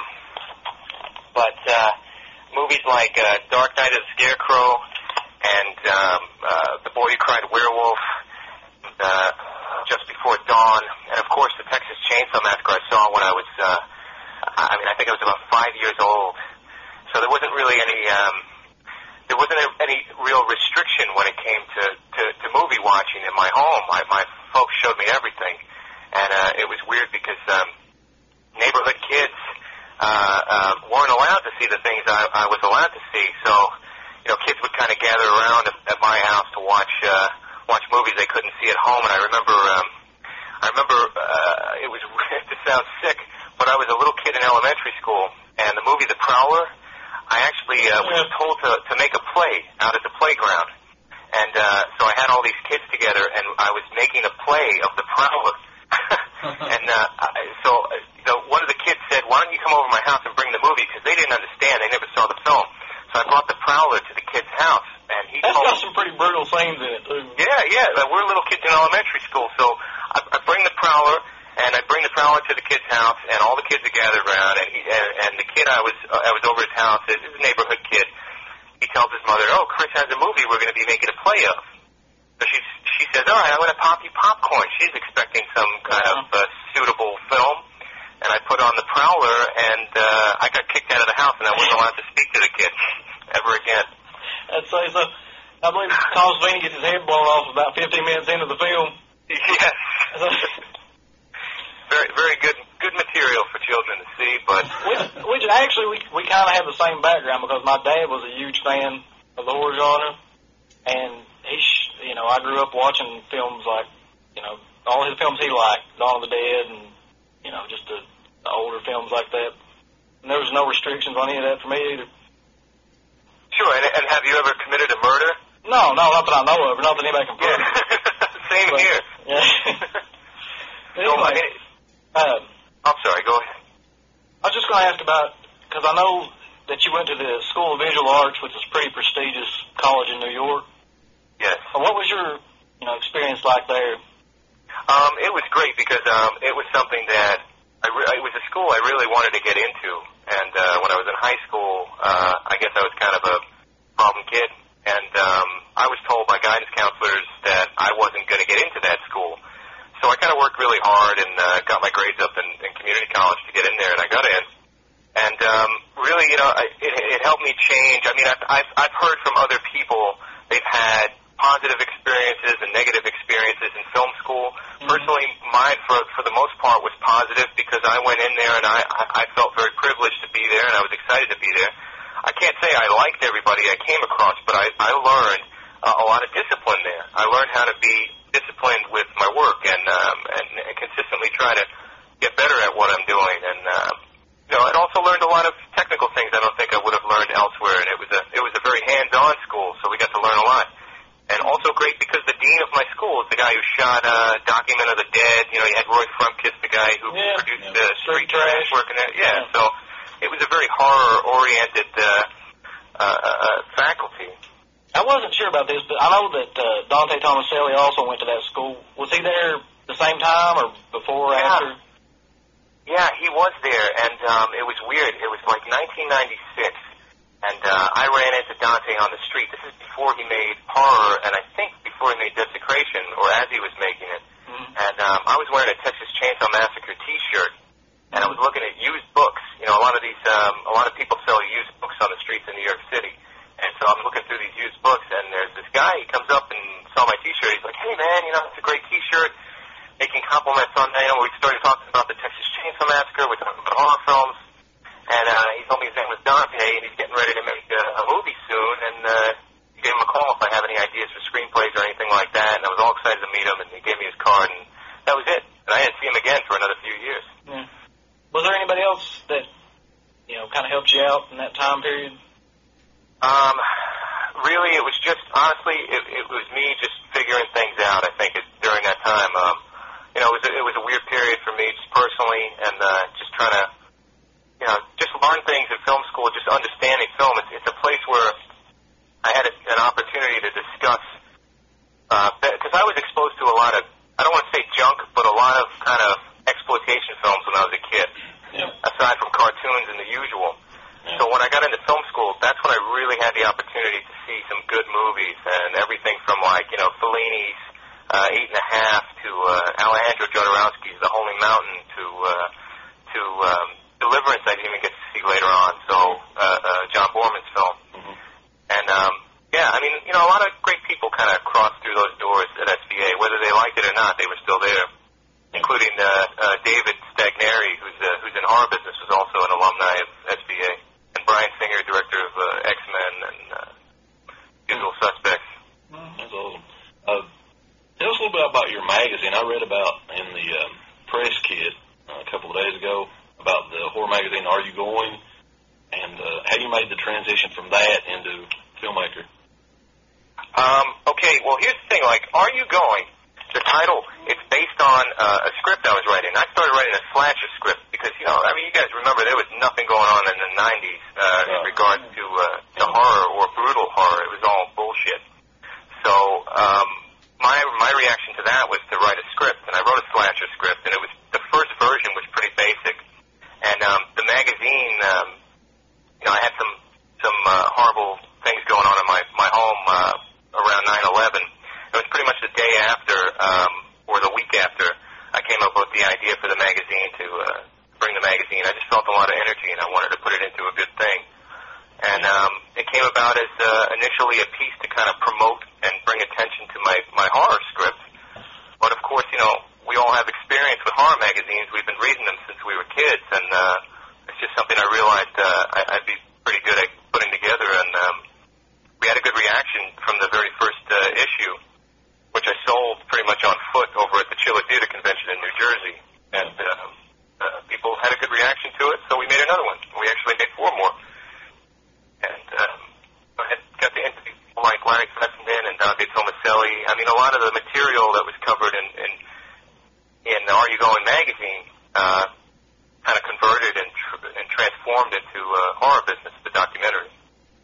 but uh, movies like uh, Dark Night of the Scarecrow and um, uh, The Boy Who Cried Werewolf, uh, Just Before Dawn, and of course the Texas Chainsaw Massacre I saw when I was, uh, I mean, I think I was about five years old. So there wasn't really any, um, there wasn't any real restriction when it came to, to, to movie watching in my home. My, my folks showed me everything, and uh, it was weird because um, neighborhood kids uh, uh, weren't allowed to see the things I, I was allowed to see. So, you know, kids would kind of gather around at, at my house to watch uh, watch movies they couldn't see at home. And I remember, um, I remember uh, it was to sound sick, but I was a little kid in elementary school, and the movie The Prowler, I actually uh, was told to to make a play out at the playground, and uh, so I had all these kids together, and I was making a play of The Prowler, and uh, I- so the, one of the kids said, why don't you come over to my house and bring the movie? Because they didn't understand. They never saw the film. So I brought the Prowler to the kid's house. And he That's told got some pretty brutal scenes in it, too. Yeah, yeah. uh, We're little kids in elementary school. So I, I bring the Prowler, and I bring the Prowler to the kid's house, and all the kids are gathered around. And, he, and, and the kid I was uh, I was over at his house, this is a neighborhood kid. He tells his mother, oh, Chris has a movie we're going to be making a play of. So she, she says, all right, I'm going to pop you popcorn. She's expecting some kind of uh, suitable film. And I put on the Prowler, and uh, I got kicked out of the house, and I wasn't allowed to speak to the kid ever again. That's so, so I believe Tom Savini gets his head blown off about fifteen minutes into the film. Yes. very, very good, good material for children to see. But which, which actually we we kind of have the same background because my dad was a huge fan of the horror genre, and he, sh- you know, I grew up watching films like, you know, all his films he liked, Dawn of the Dead, and you know, just the, the older films like that. And there was no restrictions on any of that for me either. Sure, and, and have you ever committed a murder? No, no, not that I know of, or not that anybody can prove. Yeah. Same but, here. Yeah. so, anyway, uh, I'm sorry, go ahead. I was just going to ask about, because I know that you went to the School of Visual Arts, which is a pretty prestigious college in New York. Yes. What was your, you know, experience like there? Um, it was great because um, it was something that I re- it was a school I really wanted to get into. And uh, when I was in high school, uh, I guess I was kind of a problem kid. And um, I was told by guidance counselors that I wasn't going to get into that school. So I kind of worked really hard and uh, got my grades up in, in community college to get in there, and I got in. And um, really, you know, I, it, it helped me change. I mean, I've, I've, I've heard from other people they've had positive experiences and negative experiences in film school. Mm-hmm. Personally, mine, for for the most part, was positive because I went in there and I, I, I felt very privileged to be there, and I was excited to be there. I can't say I liked everybody I came across, but I, I learned uh, a lot of discipline there. I learned how to be disciplined with my work and, um, and, and consistently try to get better at what I'm doing. And, um, you know, I also learned a lot of technical things I don't think I would have learned elsewhere, and it was a, it was a very hands-on school, so we got to learn a lot. And also great because the dean of my school is the guy who shot uh, Document of the Dead. You know, you had Roy Frumkis, the guy who yeah, produced yeah. uh, Street Trash, working there. Yeah, yeah, so it was a very horror-oriented uh, uh, uh, faculty. I wasn't sure about this, but I know that uh, Dante Tomaselli also went to that school. Was he there the same time or before or Yeah. after? Yeah, he was there, and um, it was weird. It was like nineteen ninety-six. And uh, I ran into Dante on the street. This is before he made Horror, and I think before he made Desecration, or as he was making it. Mm-hmm. And um, I was wearing a Texas Chainsaw Massacre T-shirt, and I was looking at used books. You know, a lot of these, um, a lot of people sell used books on the streets in New York City. And so I'm looking through these used books, and there's this guy. He comes up and saw my T-shirt. He's like, "Hey, man, you know, it's a great T-shirt." Making compliments on that. You know, we started talking about the Texas Chainsaw Massacre. We're talking about horror films. And uh, he told me his name was Dante, and he's getting ready to make a, a movie soon, and uh, he gave him a call if I have any ideas for screenplays or anything like that, and I was all excited to meet him, and he gave me his card, and that was it. And I didn't see him again for another few years. Yeah. Was there anybody else that, you know, kind of helped you out in that time period? Um, really, it was just, honestly, it, it was me just figuring things out, I think, it, during that time. Um, you know, it was, a, it was a weird period for me just personally, and uh, just trying to, you know, just learn things in film school, just understanding film. It's, it's a place where I had a, an opportunity to discuss, because uh, I was exposed to a lot of, I don't want to say junk, but a lot of kind of exploitation films when I was a kid, yeah. aside from cartoons and the usual. Yeah. So when I got into film school, that's when I really had the opportunity to see some good movies, and everything from, like, you know, Fellini's uh, Eight and a Half to uh, Alejandro Jodorowsky's The Holy Mountain to, uh, to, um, Deliverance I didn't even get to see later on, so uh, uh, John Borman's film. Mm-hmm. And, um, yeah, I mean, you know, a lot of great people kind of crossed through those doors at S V A. Whether they liked it or not, they were still there, including uh, uh, David Stagneri, who's, uh, who's in horror business, was also an alumni of S V A, and Brian Singer, director of uh, X-Men and uh, Usual Suspects. That's awesome. Uh, tell us a little bit about your magazine. I read about in the um, press kit uh, a couple of days ago about the horror magazine Are You Going, and uh, how you made the transition from that into filmmaker. Um, okay, well, here's the thing, like, Are You Going? The title, it's based on uh, a script I was writing. I started writing a slasher script because because, you know, I mean, you guys remember there was nothing going on in the nineties uh, in regards to uh, to horror or brutal horror. It was all bullshit. So um, my my reaction to that was to write a script, and I wrote a slasher script, and it was the first version was pretty basic. And um, the magazine, um, you know, I had some some uh, horrible things going on in my my home uh, around nine eleven. It was pretty much the day after, um, or the week after, I came up with the idea for the magazine to uh, bring the magazine. I just felt a lot of energy, and I wanted to put it into a good thing. And um, it came about as uh, initially a piece to kind of promote and bring attention to my, my horror script. But, of course, you know, we all have experience with horror magazines. We've been reading them since we were kids, and uh, it's just something I realized uh, I, I'd be pretty good at putting together. And um, we had a good reaction from the very first uh, issue, which I sold pretty much on foot over at the Chiller Theater Convention in New Jersey. And uh, uh, people had a good reaction to it, so we made another one. We actually made four more. And um, I had got to interview people like Larry Fessenden and Dante Tomaselli. I mean, a lot of the material that was covered in, in, in the Are You Going magazine uh, kind of converted and, tr- and transformed into uh, horror business, the documentary.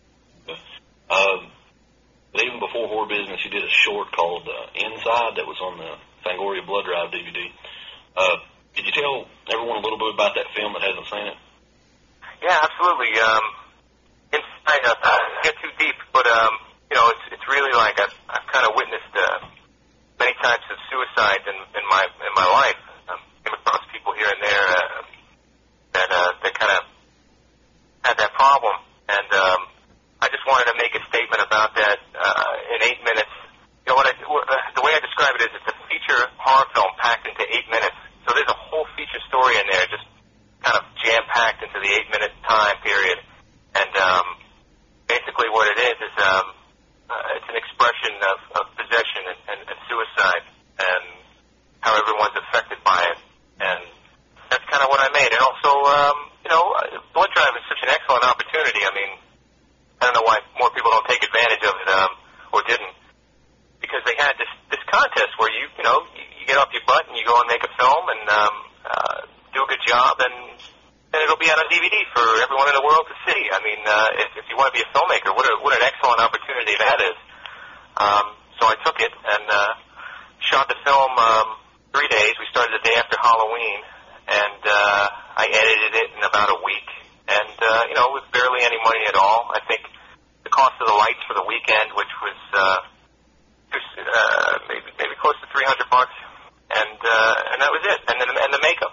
Um, But even before Horror Business, you did a short called uh, Inside that was on the Fangoria Blood Drive D V D. Uh, could you tell everyone a little bit about that film that hasn't seen it? Yeah, absolutely. Um, Inside, uh, I don't get too deep, but um, you know, it's it's really like I've, I've kind of witnessed uh, many types of suicides in, in my in my life. I um, came across people here and there uh, that uh, that kind of had that problem, and um, I just wanted to make a statement about that uh, in eight minutes. You know, what I, the way I describe it is it's a feature horror film packed into eight minutes. So there's a whole feature story in there, just kind of jam-packed into the eight-minute time period. And um, basically what it is is um, uh, it's an expression of, of possession and, and, and suicide and how everyone's affected by it. And that's kind of what I made. And also, um, you know, Blood Drive is such an excellent opportunity. I mean, I don't know why more people don't take advantage of it, um, or didn't, because they had this this contest where you you know you, you get off your butt and you go and make a film and um, uh, do a good job, and and it'll be out on D V D for everyone in the world to see. I mean, uh, if, if you want to be a filmmaker, what a, what an excellent opportunity that is. Um, so I took it and uh, shot the film um, three days. We started the day after Halloween, and uh, I edited it in about a week. And, uh, you know, with barely any money at all. I think the cost of the lights for the weekend, which was uh, just, uh, maybe maybe close to three hundred bucks, and uh, and that was it. And then and the makeup.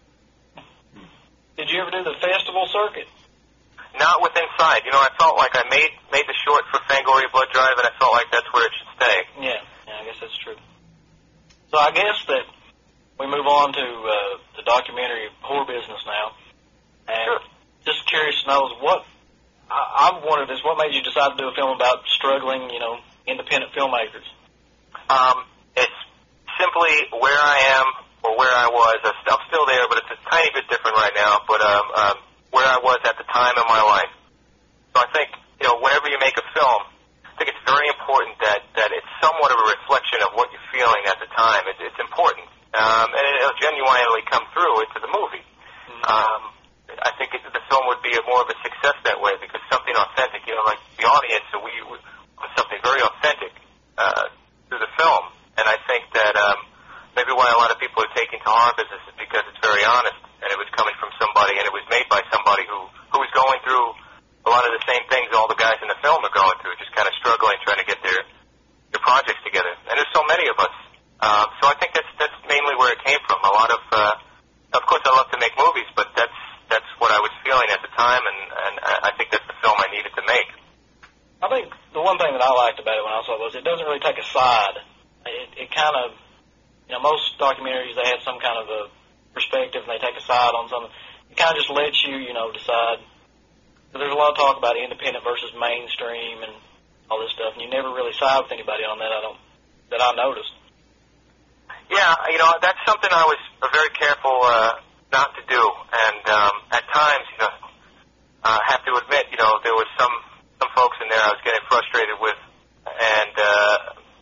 Did you ever do the festival circuit? Not with Inside. You know, I felt like I made made the short for Fangoria Blood Drive, and I felt like that's where it should stay. Yeah, yeah, I guess that's true. So I guess that we move on to uh, the documentary Horror Business now. And sure. Just curious to know what I, I've wondered is what made you decide to do a film about struggling, you know, independent filmmakers? Um, it's simply where I am or where I was. I'm still there, but it's a tiny bit different right now. But um, um, where I was at the time in my life. So I think, you know, whenever you make a film, I think it's very important that that it's somewhat of a reflection of what you're feeling at the time. It, it's important, um, and it'll genuinely come through into the movie. Mm-hmm. Um, I think it, the film would be a more of a success that way because something authentic, you know, like the audience, so we, we something very authentic uh, through the film. And I think that um, maybe why a lot of people are taking to horror business is because it's very honest, and it was coming from somebody, and it was made by somebody who who was going through a lot of the same things all the guys in the film are going through, just kind of struggling, trying to get their their projects together. And there's so many of us. Um, so I think that's that's mainly where it came from. A lot of, uh, of course, I love to make movies, but that's that's what I was feeling at the time, and, and I think that's the film I needed to make. I think the one thing that I liked about it when I saw it was it doesn't really take a side. It, it kind of, you know, most documentaries, they have some kind of a perspective and they take a side on something. It kind of just lets you, you know, decide. There's a lot of talk about independent versus mainstream and all this stuff, and you never really side with anybody on that, I don't, that I noticed. Yeah, you know, that's something I was very careful uh, not to do, and um, at times, you know, I have to admit, you know, there was some some folks in there I was getting frustrated with, and uh,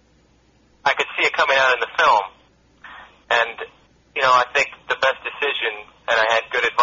I could see it coming out in the film, and you know, I think the best decision, and I had good advice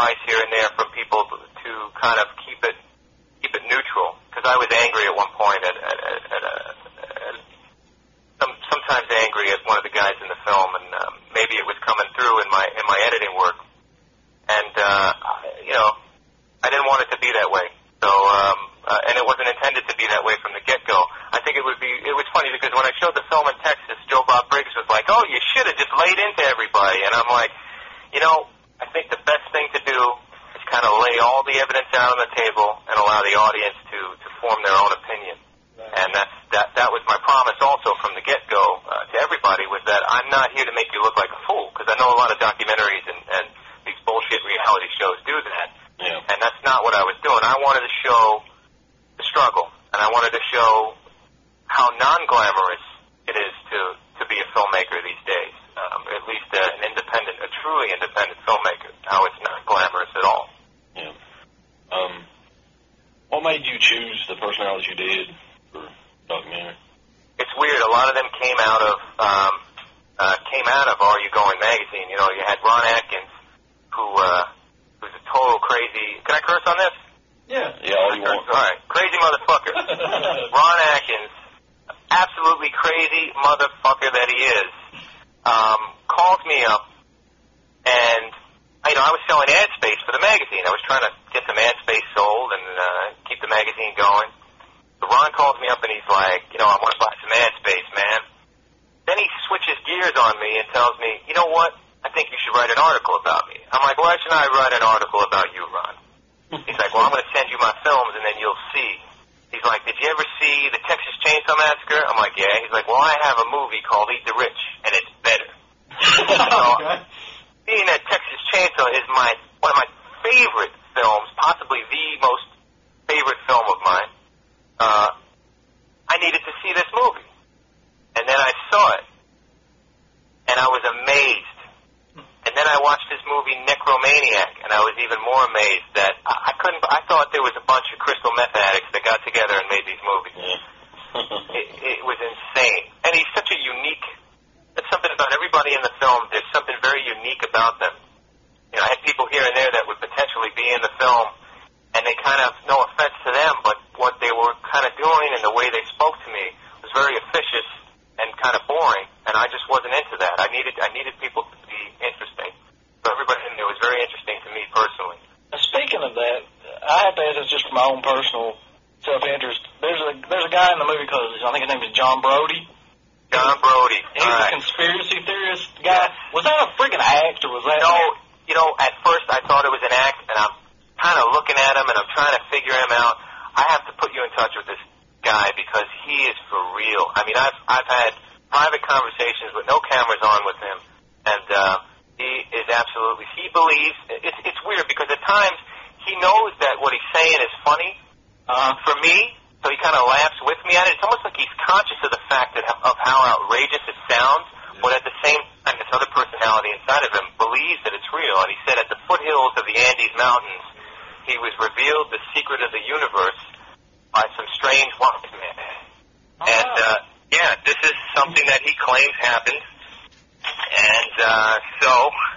kind of keep it keep it neutral, because I was angry at one point at, at, at, at, a, at some, sometimes angry at one of the guys in the film, and um, maybe it was coming through in my in my editing work, and uh, you know, I didn't want it to be that way. So, um, uh, and it wasn't intended to be that way from the get-go. I think it would be. It was funny because when I showed the film in Texas, Joe Bob Briggs was like, "Oh, you should have just laid into everybody," and I'm like, you know, I think the best thing to do is kind of lay all the evidence out on the table and allow the audience to, to form their own opinion. Right. And that's, that, that was my promise also from the get-go uh, to everybody, was that I'm not here to make you look like a fool, because I know a lot of documentaries and, and these bullshit reality shows do that. Yeah. And that's not what I was doing. I wanted to show the struggle, and I wanted to show how non-glamorous it is to, to be a filmmaker these days. Um, at least uh, an independent, a truly independent filmmaker, how it's not glamorous at all. Yeah. Um, what made you choose the personalities you did for documentary? It's weird. A lot of them came out of um, uh, came out of Are You Going magazine. You know, you had Ron Atkins, who uh, who's a total crazy. Can I curse on this? Yeah. Yeah. All you want. All right. Crazy motherfucker. Ron Atkins, absolutely crazy motherfucker that he is. Um, called me up, and you know, I was selling ad space for the magazine. I was trying to get some ad space sold and uh, keep the magazine going. So Ron calls me up, and he's like, you know, I want to buy some ad space, man. Then he switches gears on me and tells me, you know what? I think you should write an article about me. I'm like, why shouldn't I write an article about you, Ron? He's like, well, I'm going to send you my films, and then you'll see. He's like, did you ever see the Texas Chainsaw Massacre? I'm like, yeah. He's like, well, I have a movie called Eat the Rich, and it's better. So, being that Texas Chainsaw is my one of my favorite films, possibly the most favorite film of mine, uh, I needed to see this movie. And then I saw it, and I was amazed. And then I watched this movie, Necromaniac, and I was even more amazed that I, I couldn't, I thought there was a bunch of crystal meth addicts that got together and made these movies. it, it was insane. And he's such a unique, there's something about everybody in the film, there's something very unique about them. You know, I had people here and there that would potentially be in the film, and they kind of, no offense to them, but what they were kind of doing and the way they spoke to me was very officious and kind of boring, and I just wasn't into that. I needed, I needed people to be interesting. So everybody in there was very interesting to me personally. Now, speaking of that, I have to ask this just for my own personal self-interest. There's a there's a guy in the movie called, I think his name is John Brody. John Brody. He's a right. conspiracy theorist guy. Was that a freaking act, or was that? No, you know, at first I thought it was an act, and I'm kind of looking at him, and I'm trying to figure him out. I have to put you in touch with this guy because he is for real. I mean, I've I've had private conversations with no cameras on with him, and uh, he is absolutely. He believes it's it's weird because at times he knows that what he's saying is funny uh, for me, so he kind of laughs with me at it. It's almost like he's conscious of the fact that of how outrageous it sounds, but at the same time, this other personality inside of him believes that it's real. And he said at the foothills of the Andes Mountains, he was revealed the secret of the universe by some strange wise men. Oh, and, uh, yeah, this is something that he claims happened. And, uh, so,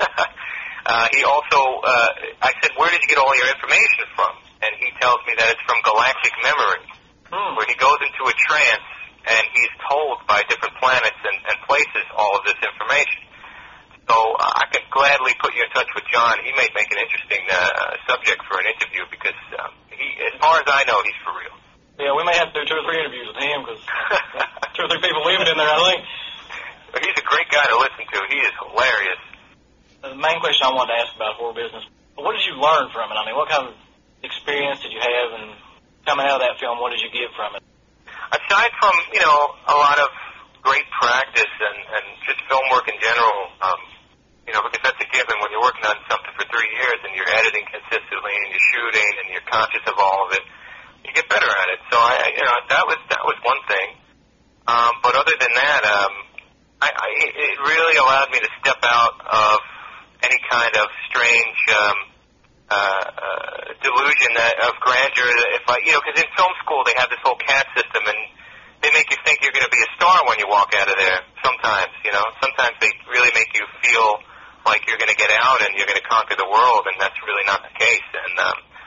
uh, he also, uh, I said, where did you get all your information from? And he tells me that it's from galactic memory, hmm. where he goes into a trance and he's told by different planets and, and places all of this information. So uh, I can gladly put you in touch with John. He may make an interesting uh, subject for an interview because um, he, as far as I know, he's for real. Yeah, we may have to do two or three interviews with him because two or three people living in there, I think. But he's a great guy to listen to. He is hilarious. The main question I wanted to ask about horror business, what did you learn from it? I mean, what kind of experience did you have, and coming out of that film, what did you get from it? Aside from, you know, a lot of great practice and, and just film work in general, um, you know, because that's a given when you're working on something for three years and you're editing consistently and you're shooting and you're conscious of all of it, you get better at it. So I, you know, that was that was one thing. Um, but other than that, um, I, I, it really allowed me to step out of any kind of strange um, uh, uh, delusion that of grandeur. If I, you know, because in film school they have this whole caste system, and they make you think you're going to be a star when you walk out of there. Sometimes, you know, sometimes they really make you feel like you're going to get out and you're going to conquer the world, and that's really not the case. And um,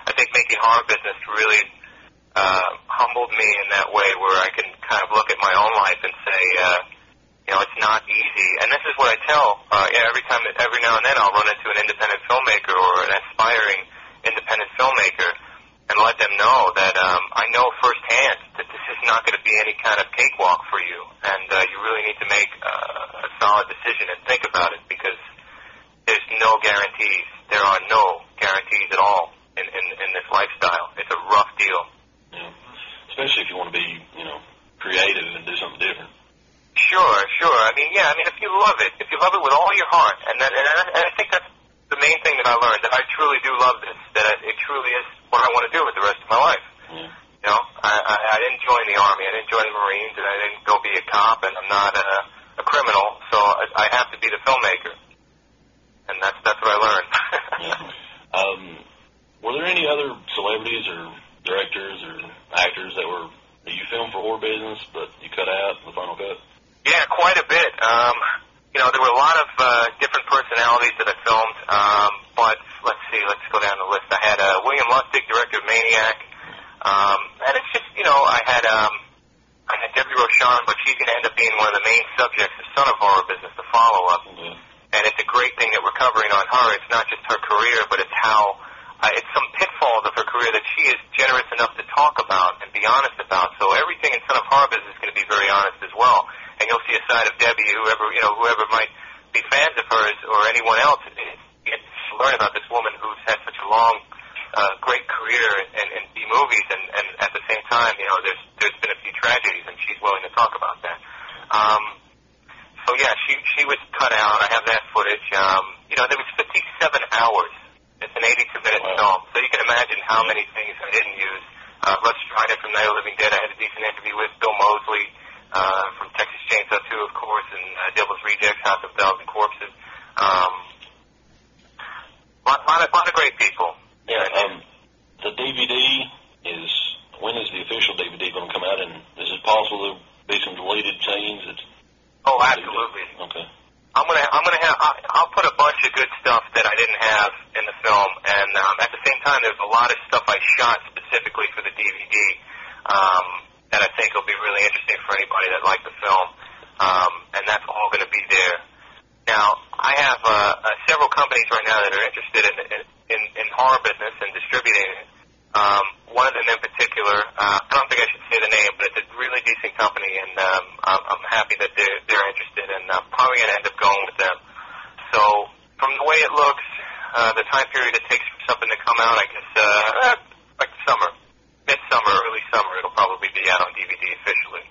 I think making horror business really uh, humbled me in that way, where I can kind of look at my own life and say, uh, you know, it's not easy. And this is what I tell, uh, yeah, every time, every now and then I'll run into an independent filmmaker or an aspiring independent filmmaker and let them know that um, I know firsthand that this is not going to be any kind of cakewalk for you, and uh, you really need to make uh, a solid decision and think about it, because there's no guarantees. There are no guarantees at all in, in, in this lifestyle. It's a rough deal. Yeah. Especially if you want to be, you know, creative and do something different. Sure, sure. I mean, yeah, I mean, if you love it, if you love it with all your heart, and, that, and, I, and I think that's the main thing that I learned, that I truly do love this, that it truly is what I want to do with the rest of my life. Yeah. You know, I, I, I didn't join the Army, I didn't join the Marines, and I didn't go be a cop, and I'm not a, a criminal, so I, I have to be the filmmaker. And that's that's what I learned. Yeah. Um, were there any other celebrities or directors or actors that were that you filmed for horror business, but you cut out in the final cut? Yeah, quite a bit. Um, you know, there were a lot of uh, different personalities that I filmed, um, but let's see, let's go down the list. I had uh, William Lustig, director of Maniac, um, and it's just, you know, I had um, I had Debbie Rochon, but she's going to end up being one of the main subjects of Son of Horror Business, the follow-up. Yeah. And it's a great thing that we're covering on her. It's not just her career, but it's how, uh, it's some pitfalls of her career that she is generous enough to talk about and be honest about. So everything in Son of Horror Business is going to be very honest as well. And you'll see a side of Debbie, whoever, you know, whoever might be fans of hers or anyone else, get to learn about this woman who's had such a long, uh, great career in, in B movies, and, and at the same time, you know, there's there's been a few tragedies, and she's willing to talk about that. Um, so yeah, she she was cut out. I have that footage. Um, you know, there was fifty-seven hours. It's an eighty-two minute Wow. film, so you can imagine how many things I didn't use. Uh, Russ Strider from Night of the Living Dead, I had a decent interview with. Bill Moseley uh, from Texas Chainsaw two, of course, and uh, Devil's Rejects, House of a Thousand Corpses. Um, lot, lot, of, lot of great people. Yeah. Um, the D V D is, when is the official D V D going to come out, and is it possible there be some deleted scenes? That's Oh, absolutely. Okay. I'm gonna, I'm gonna have, I- I'll put a bunch of good stuff that I didn't have in the film, and um, at the same time, there's a lot of stuff I shot specifically for the D V D um, that I think will be really interesting for anybody that liked the film, um, and that's all going to be there. Now, I have uh, uh, several companies right now that are interested in in, in horror business and distributing it. Um, one of them in particular, uh, I don't think I should say the name, but it's a really decent company, and um, I'm, I'm happy that they're, they're interested, and I'm probably going to end up going with them. So, from the way it looks, uh, the time period it takes for something to come out, I guess, uh, like summer, midsummer, early summer, it'll probably be out on D V D officially.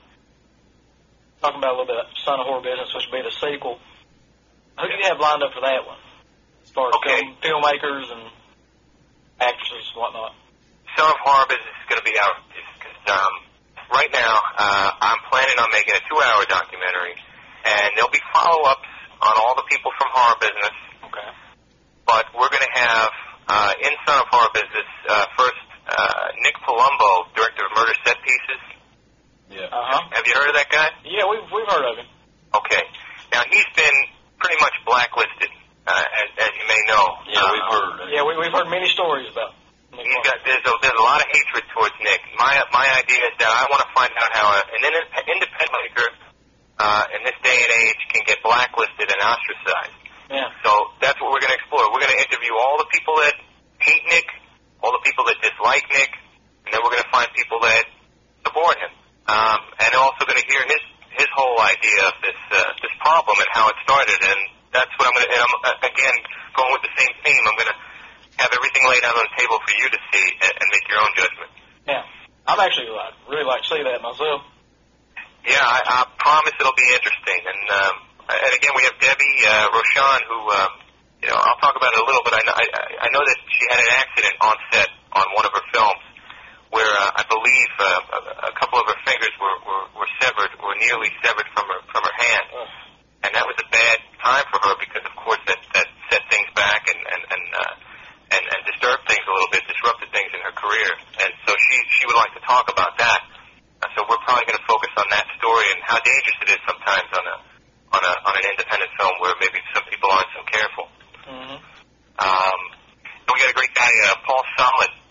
Talking about a little bit of Son of Horror Business, which would be the sequel. Who do you have lined up for that one? As far as Okay. film, filmmakers and actresses and whatnot. Son of Horror Business is going to be out because um, right now uh, I'm planning on making a two-hour documentary, and there'll be follow-ups on all the people from Horror Business. Okay. But we're going to have uh, in Son of Horror Business uh, first uh, Nick Palumbo, director of Murder Set Pieces. Yeah. Uh-huh. Have you heard of that guy? Yeah, we've, we've heard of him. Okay. Now he's been pretty much blacklisted, uh, as, as you may know. Yeah, we've Uh, heard. Yeah, we, we've heard many stories about him. He's got there's a, there's a lot of hatred towards Nick. My my idea is that I want to find out how a, an indep- independent maker uh, in this day and age can get blacklisted and ostracized. Yeah. So that's what we're going to explore. We're going to interview all the people that hate Nick, all the people that dislike Nick, and then we're going to find people that support him. Um, and also going to hear his his whole idea of this uh, this problem and how it started. And that's what I'm going to. And I'm uh, again going with the same theme. I'm going to have everything laid out on the table for you to see and, and make your own judgment. Yeah. I'm actually, I'd really like to see that myself. Yeah, I, I promise it'll be interesting. And um, and again, we have Debbie uh, Rochon, who um, you know I'll talk about it a little, but I know I, I know that she had an accident on set on one of her films where uh, I believe uh, a, a couple of her fingers were, were, were severed, or nearly severed from her from her hand, and that was a bad time for her because, of course, that that set things back and and and. Uh, And, and disturbed things a little bit, disrupted things in her career. And so she she would like to talk about that. Uh, so we're probably going to focus on that story and how dangerous it is sometimes on a on a on an independent film where maybe some people aren't so careful. Mm-hmm. Um, and we got a great guy, uh, Paul Solid, uh,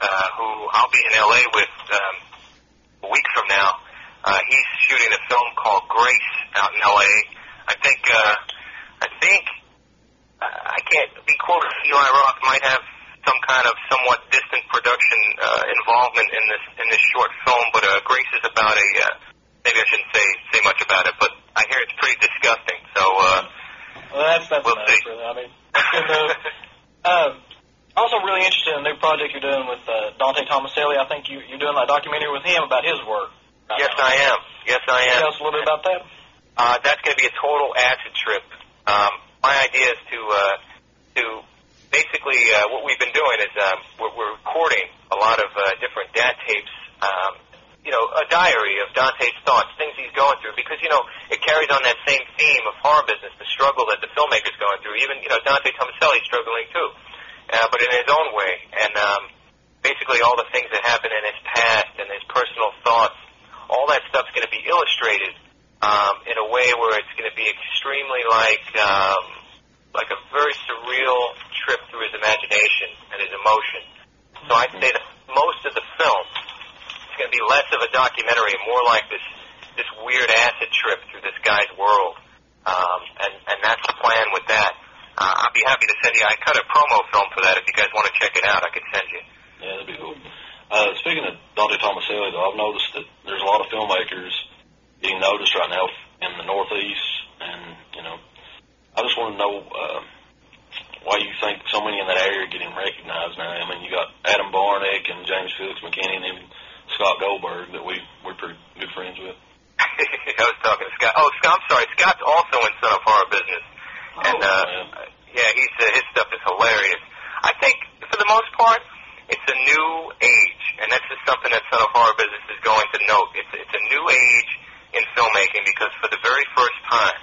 uh, who I'll be in L A with um, a week from now. Uh, he's shooting a film called Grace out in L A. I think, uh, I think, uh, I can't be quoted. Eli Roth might have some kind of somewhat distant production uh, involvement in this in this short film, but uh, Grace is about a. Uh, maybe I shouldn't say say much about it, but I hear it's pretty disgusting. So, uh, well, that's that's we'll enough, really. I mean, that's good though. um, also, really interested in the new project you're doing with uh, Dante Tomaselli. I think you, you're doing a documentary with him about his work. Right yes, now. I am. Yes, I am. Tell us a little bit about that. Uh, that's going to be a total acid trip. Um, my idea is to uh, to basically uh, what we've been doing is um, we're, we're recording a lot of uh, different dad tapes. Um, you know, a diary of Dante's thoughts, things he's going through, because, you know, it carries on that same theme of horror business, the struggle that the filmmaker's going through. Even, you know, Dante Tomaselli's struggling too, uh, but in his own way. And um, basically all the things that happen in his past and his personal thoughts, all that stuff's going to be illustrated um, in a way where it's going to be extremely like um, like a very surreal trip through his imagination and his emotion. So I'd say that most of the film going to be less of a documentary and more like this this weird acid trip through this guy's world, um, and and that's the plan with that. Uh, I'd be happy to send you. I cut a promo film for that. If you guys want to check it out, I could send you. Yeah, that'd be cool. Uh, speaking of Dante Tomaselli, though, I've noticed that there's a lot of filmmakers being noticed right now in the Northeast, and you know, I just want to know uh, why you think so many in that area are getting recognized now. I mean, you got Adam Barnick and James Felix McKinney and even Scott Goldberg that we, we're pretty good friends with. I was talking to Scott. Oh, Scott, I'm sorry. Scott's also in Son of Horror Business. Oh, and, uh, man. yeah, he's, uh, his stuff is hilarious. I think, for the most part, it's a new age, and that's just something that Son of Horror Business is going to note. It's, it's a new age in filmmaking because for the very first time,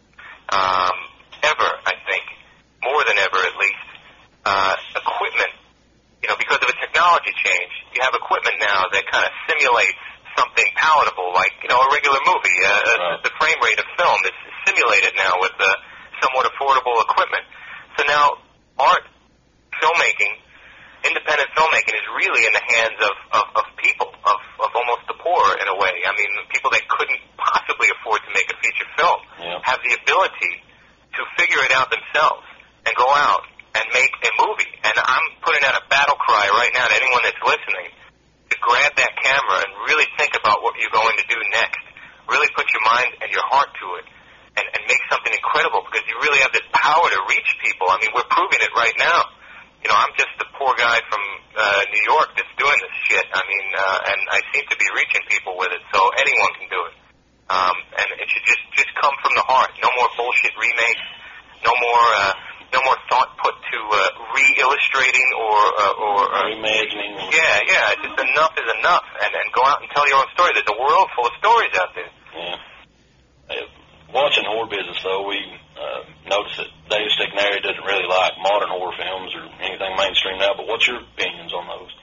um, ever, I think, more than ever at least, uh, equipment, you know, because of a technology change, you have equipment now that kind of simulates something palatable, like, you know, a regular movie. Uh, right. The frame rate of film is simulated now with uh, somewhat affordable equipment. So now art, filmmaking, independent filmmaking is really in the hands of, of, of people, of, of almost the poor in a way. I mean, people that couldn't possibly afford to make a feature film yeah. have the ability to figure it out themselves and go out and make a movie. And I'm putting out a battle cry right now to anyone that's listening to grab that camera and really think about what you're going to do next. Really put your mind and your heart to it and, and make something incredible because you really have this power to reach people. I mean, we're proving it right now. You know, I'm just the poor guy from uh, New York that's doing this shit. I mean, uh, and I seem to be reaching people with it, so anyone can do it. Um, and it should just, just come from the heart. No more bullshit remakes. No more... Uh, No more thought put to uh, re-illustrating or uh, or uh, reimagining. Yeah, yeah. Just enough is enough, and and go out and tell your own story. There's a world full of stories out there. Yeah. Hey, watching horror business, though, we uh, noticed that David Sticknary doesn't really like modern horror films or anything mainstream now. But what's your opinions on those?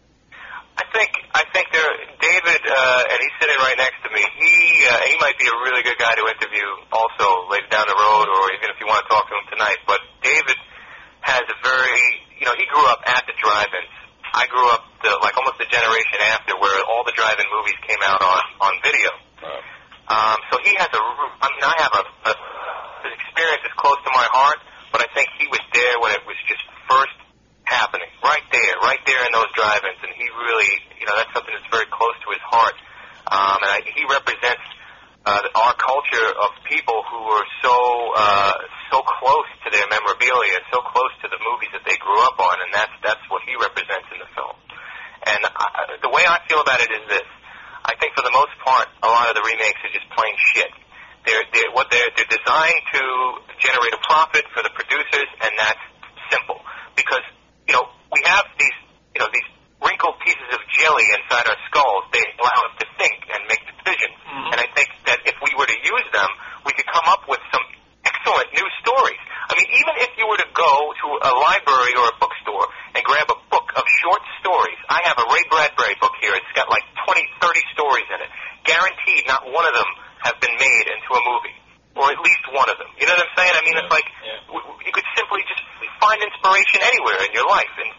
I think I think there, David, uh, and he's sitting right next to me. He uh, he might be a really good guy to interview also later down the road, or even if you want to talk to him tonight. But David has a very, you know, he grew up at the drive-ins. I grew up the, like almost a generation after, where all the drive-in movies came out on on video. Right. Um, so he has a, I mean, I have a, a his experience is close to my heart, but I think he was there when it was just first happening, right there, right there in those drive-ins, and he really, you know, that's something that's very close to his heart. Um, and I, he represents uh, our culture of people who are so uh, so close to their memorabilia, so close to the movies that they grew up on, and that's that's what he represents in the film. And I, the way I feel about it is this: I think for the most part, a lot of the remakes are just plain shit. They're, they're what they're they're designed to generate a profit for the producers, and that's simple because. You know, we have these, you know, these wrinkled pieces of jelly inside our skulls. They allow us to think and make decisions. Mm-hmm. And I think that if we were to use them, we could come up with some excellent new stories. I mean, even if you were to go to a library or a bookstore and grab a book of short stories. I have a Ray Bradbury book here. It's got like twenty, thirty stories in it. Guaranteed not one of them have been made into a movie. Or at least one of them. You know what I'm saying? I mean, yeah. it's like yeah. w- you could simply just find inspiration anywhere in your life, in,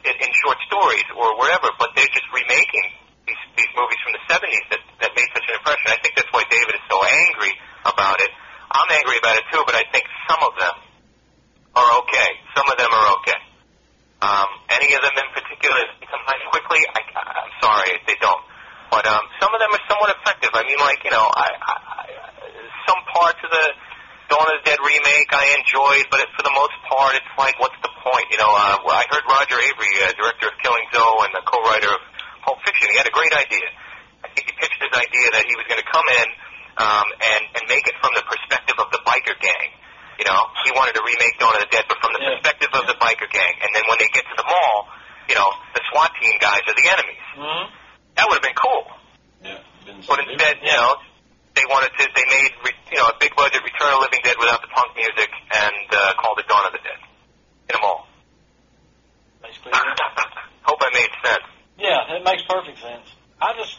in, in short stories or wherever, but they're just remaking these, these movies from the seventies that, that made such an impression. I think that's why David is so angry about it. I'm angry about it too, but I think some of them are okay. Some of them are okay. Um, any of them in particular sometimes quickly, I, I'm sorry, they don't. But um, some of them are somewhat effective. I mean, like, you know, I, I, some parts of the Dawn of the Dead remake I enjoyed, but it, for the most part, it's like, what's the point? You know, uh, I heard Roger Avery, uh, director of Killing Joe and the co-writer of Pulp Fiction, he had a great idea. I think he pitched his idea that he was going to come in um, and, and make it from the perspective of the biker gang. You know, he wanted to remake Dawn of the Dead, but from the yeah. perspective of the biker gang. And then when they get to the mall, you know, the SWAT team guys are the enemies. Mm-hmm. That would have been cool. Yeah. But instead, you know, they wanted to, they made, you know, a big budget Return of the Living Dead without the punk music and uh, called it Dawn of the Dead. In a mall. Basically. Hope I made sense. Yeah, it makes perfect sense. I just,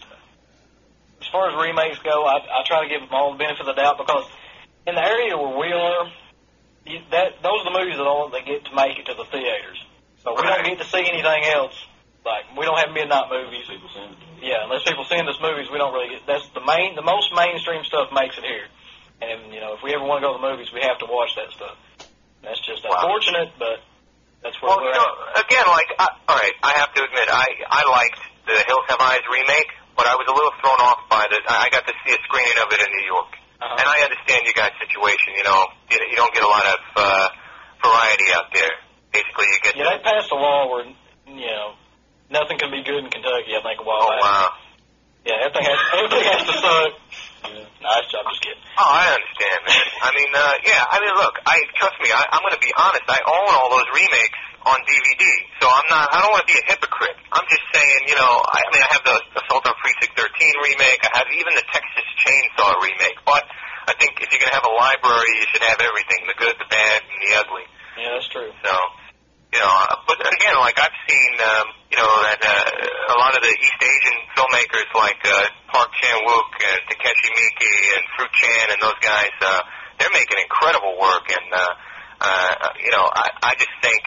as far as remakes go, I, I try to give them all the benefit of the doubt because in the area where we are, you, that those are the movies that all they get to make it to the theaters. So we right. don't get to see anything else. Like, we don't have midnight movies. People send it. Yeah, unless people send us movies, we don't really get, that's the main, the most mainstream stuff makes it here. And, you know, if we ever want to go to the movies, we have to watch that stuff. That's just wow. unfortunate, but that's where well, we're you know, at. Again, like, I, all right, I have to admit, I, I liked the Hills Have Eyes remake, but I was a little thrown off by the, I got to see a screening of it in New York. Uh-huh. And I understand you guys' situation, you know, you, you don't get a lot of uh, variety out there. Basically, you get... Yeah, they passed a law where, you know, nothing can be good in Kentucky, I think, a while oh, back. Oh, wow. Yeah, everything has, everything has to suck. Yeah. Nice job, just kidding. Oh, I understand, man. I mean, uh, yeah, I mean, look, I trust me, I, I'm going to be honest. I own all those remakes on D V D, so I'm not, I don't want to be a hypocrite. I'm just saying, you know, I, I mean, I have the Assault on Precinct thirteen remake. I have even the Texas Chainsaw remake. But I think if you're going to have a library, you should have everything, the good, the bad, and the ugly. Yeah, that's true. So... You know, but again, like I've seen, um, you know, that uh, a lot of the East Asian filmmakers like uh, Park Chan-wook and Takeshi Miike and Fruit Chan and those guys, uh, they're making incredible work. And, uh, uh, you know, I, I just think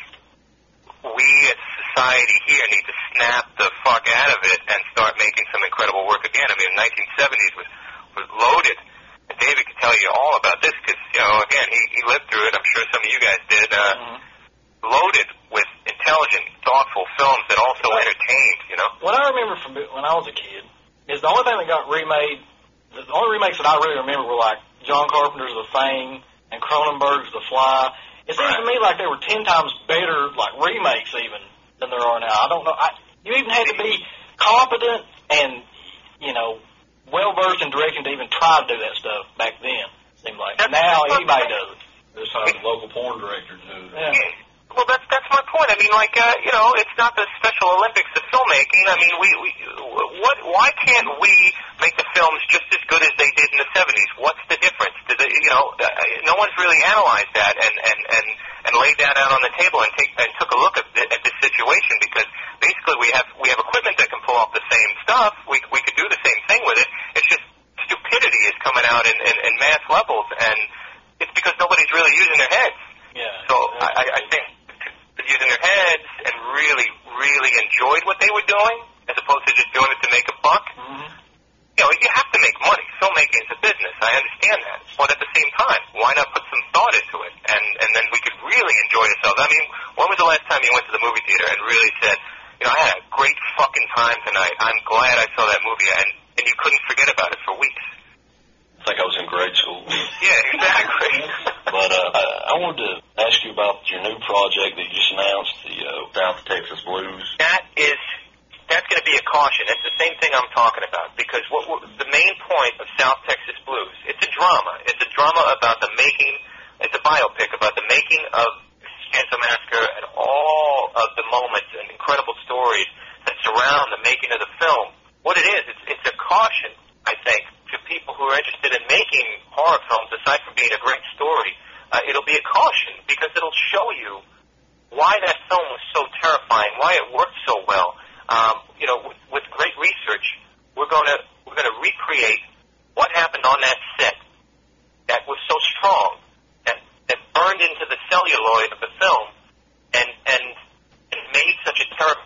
we as a society here need to snap the fuck out of it and start making some incredible work again. I mean, the nineteen seventies was, was loaded. And David can tell you all about this because, you know, again, he, he lived through it. I'm sure some of you guys did. Uh, mm-hmm. Loaded with intelligent, thoughtful films that also entertained, you know? What I remember from when I was a kid is the only thing that got remade, the only remakes that I really remember were like John Carpenter's The Thing and Cronenberg's The Fly. It seems right. to me like they were ten times better, like remakes even, than there are now. I don't know. I, you even had to be competent and, you know, well-versed in directing to even try to do that stuff back then, it seemed like. That's now anybody does it. There's some local porn director too. Yeah. yeah. Well, that's that's my point. I mean, like, uh, you know, it's not the Special Olympics of filmmaking. I mean, we, we what? Why can't we make the films just as good as they did in the seventies? What's the difference? Do they, you know, uh, no one's really analyzed that and and and and laid that out on the table and take and took a look at, the, at this situation because basically we have we have equipment that can pull off the same stuff. We we could do the same thing with it. It's just stupidity is coming out in, in, in mass levels, and it's because nobody's really using their heads. Yeah. So I, I think. Using their heads and really, really enjoyed what they were doing, as opposed to just doing it to make a buck. Mm-hmm. You know, you have to make money. Filmmaking is a business. I understand that. But at the same time, why not put some thought into it? And and then we could really enjoy ourselves. I mean, when was the last time you went to the movie theater and really said, you know, I had a great fucking time tonight. I'm glad I saw that movie, and, and you couldn't forget about it for weeks. It's like I was in grade school. Yeah, exactly. But uh, I, I wanted to ask you about your new project that you just announced, the uh, South Texas Blues. That is, that's going to be a caution. It's the same thing I'm talking about because what we're, the main point of South Texas Blues, it's a drama. It's a drama about the making, it's a biopic about the making of Chainsaw Massacre and all of the moments and incredible stories that surround the making of the film. What it is, it's, it's a caution, I think, to people who are interested in making horror films, aside from being a great story. Uh, it'll be a caution because it'll show you why that film was so terrifying, why it worked so well. Um, you know, with, with great research, we're going to we're going to recreate what happened on that set that was so strong, that that burned into the celluloid of the film, and and it made such a terrifying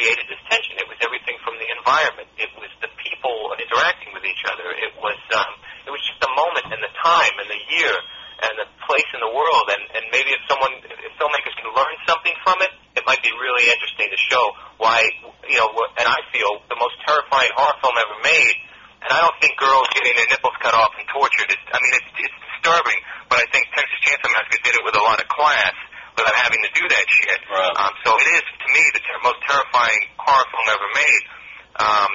created this tension. It was everything from the environment. It was the people interacting with each other. It was um, it was just the moment and the time and the year and the place in the world. And, and maybe if someone, if filmmakers can learn something from it, it might be really interesting to show why, you know, and I feel the most terrifying horror film ever made. And I don't think girls getting their nipples cut off and tortured is, I mean, it's, it's disturbing, but I think Texas Chainsaw Massacre did it with a lot of class without having to do that shit. Right. Um, so it is, to me, the ter- most terrifying horror film ever made. Um,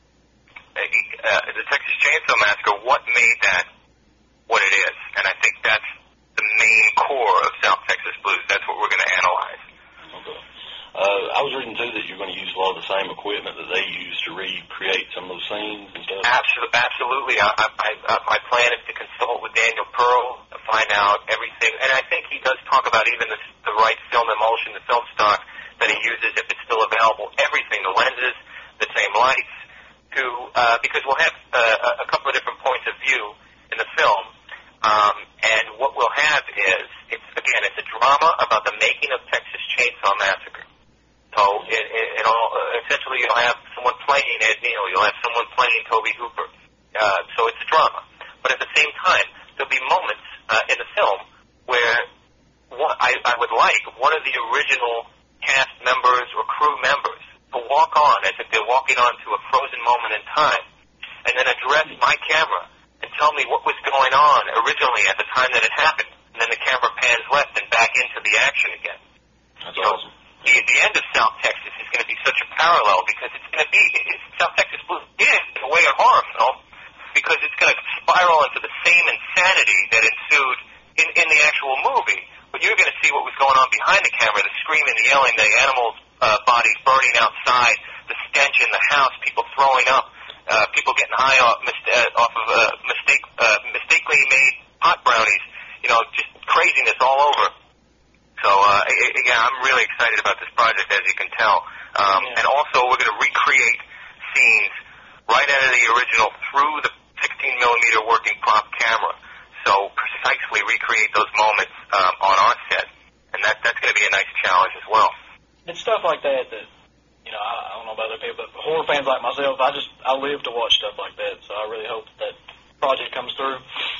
uh, the Texas Chainsaw Massacre, what made that what it is? And I think that's the main core of South Texas Blues. That's what we're going to analyze. Okay. Uh, I was reading, too, that you're going to use a lot of the same equipment that they use to recreate some of those scenes and stuff. Absolutely. Absolutely. I, I, I, my plan is to consult with Daniel Pearl to find out everything. And I think he does talk about even the, the right film emulsion, the film stock that he uses, if it's still available, everything, the lenses, the same lights, to uh, because we'll have uh, a couple of different points of view in the film. Um, and what we'll have is, it's again, it's a drama about the making of Texas Chainsaw Massacre. So it, it, it all, essentially you'll have someone playing Ed Neal, you'll have someone playing Toby Hooper. Uh, so it's a drama. But at the same time, there'll be moments uh, in the film where one, I, I would like one of the original cast members or crew members to walk on as if they're walking onto a frozen moment in time, and then address my camera and tell me what was going on originally at the time that it happened. And then the camera pans left and back into the action again. That's you know, awesome. The, the end of South Texas is going to be such a parallel because it's going to be, it's, South Texas Blues is, in a way, a horror film because it's going to spiral into the same insanity that ensued in, in the actual movie. But you're going to see what was going on behind the camera, the screaming, the yelling, the animals' uh, bodies burning outside, the stench in the house, people throwing up, uh, people getting high off, mis- uh, off of uh, mistake, uh, mistakenly made pot brownies, you know, just craziness all over. So, uh, again, I'm really excited about this project, as you can tell. Um, yeah. And also, we're going to recreate scenes right out of the original through the sixteen millimeter working prop camera. So, precisely recreate those moments um, on our set. And that that's going to be a nice challenge as well. It's stuff like that that, you know, I, I don't know about other people, but horror fans like myself, I just, I live to watch stuff like that. So I really hope that project comes through.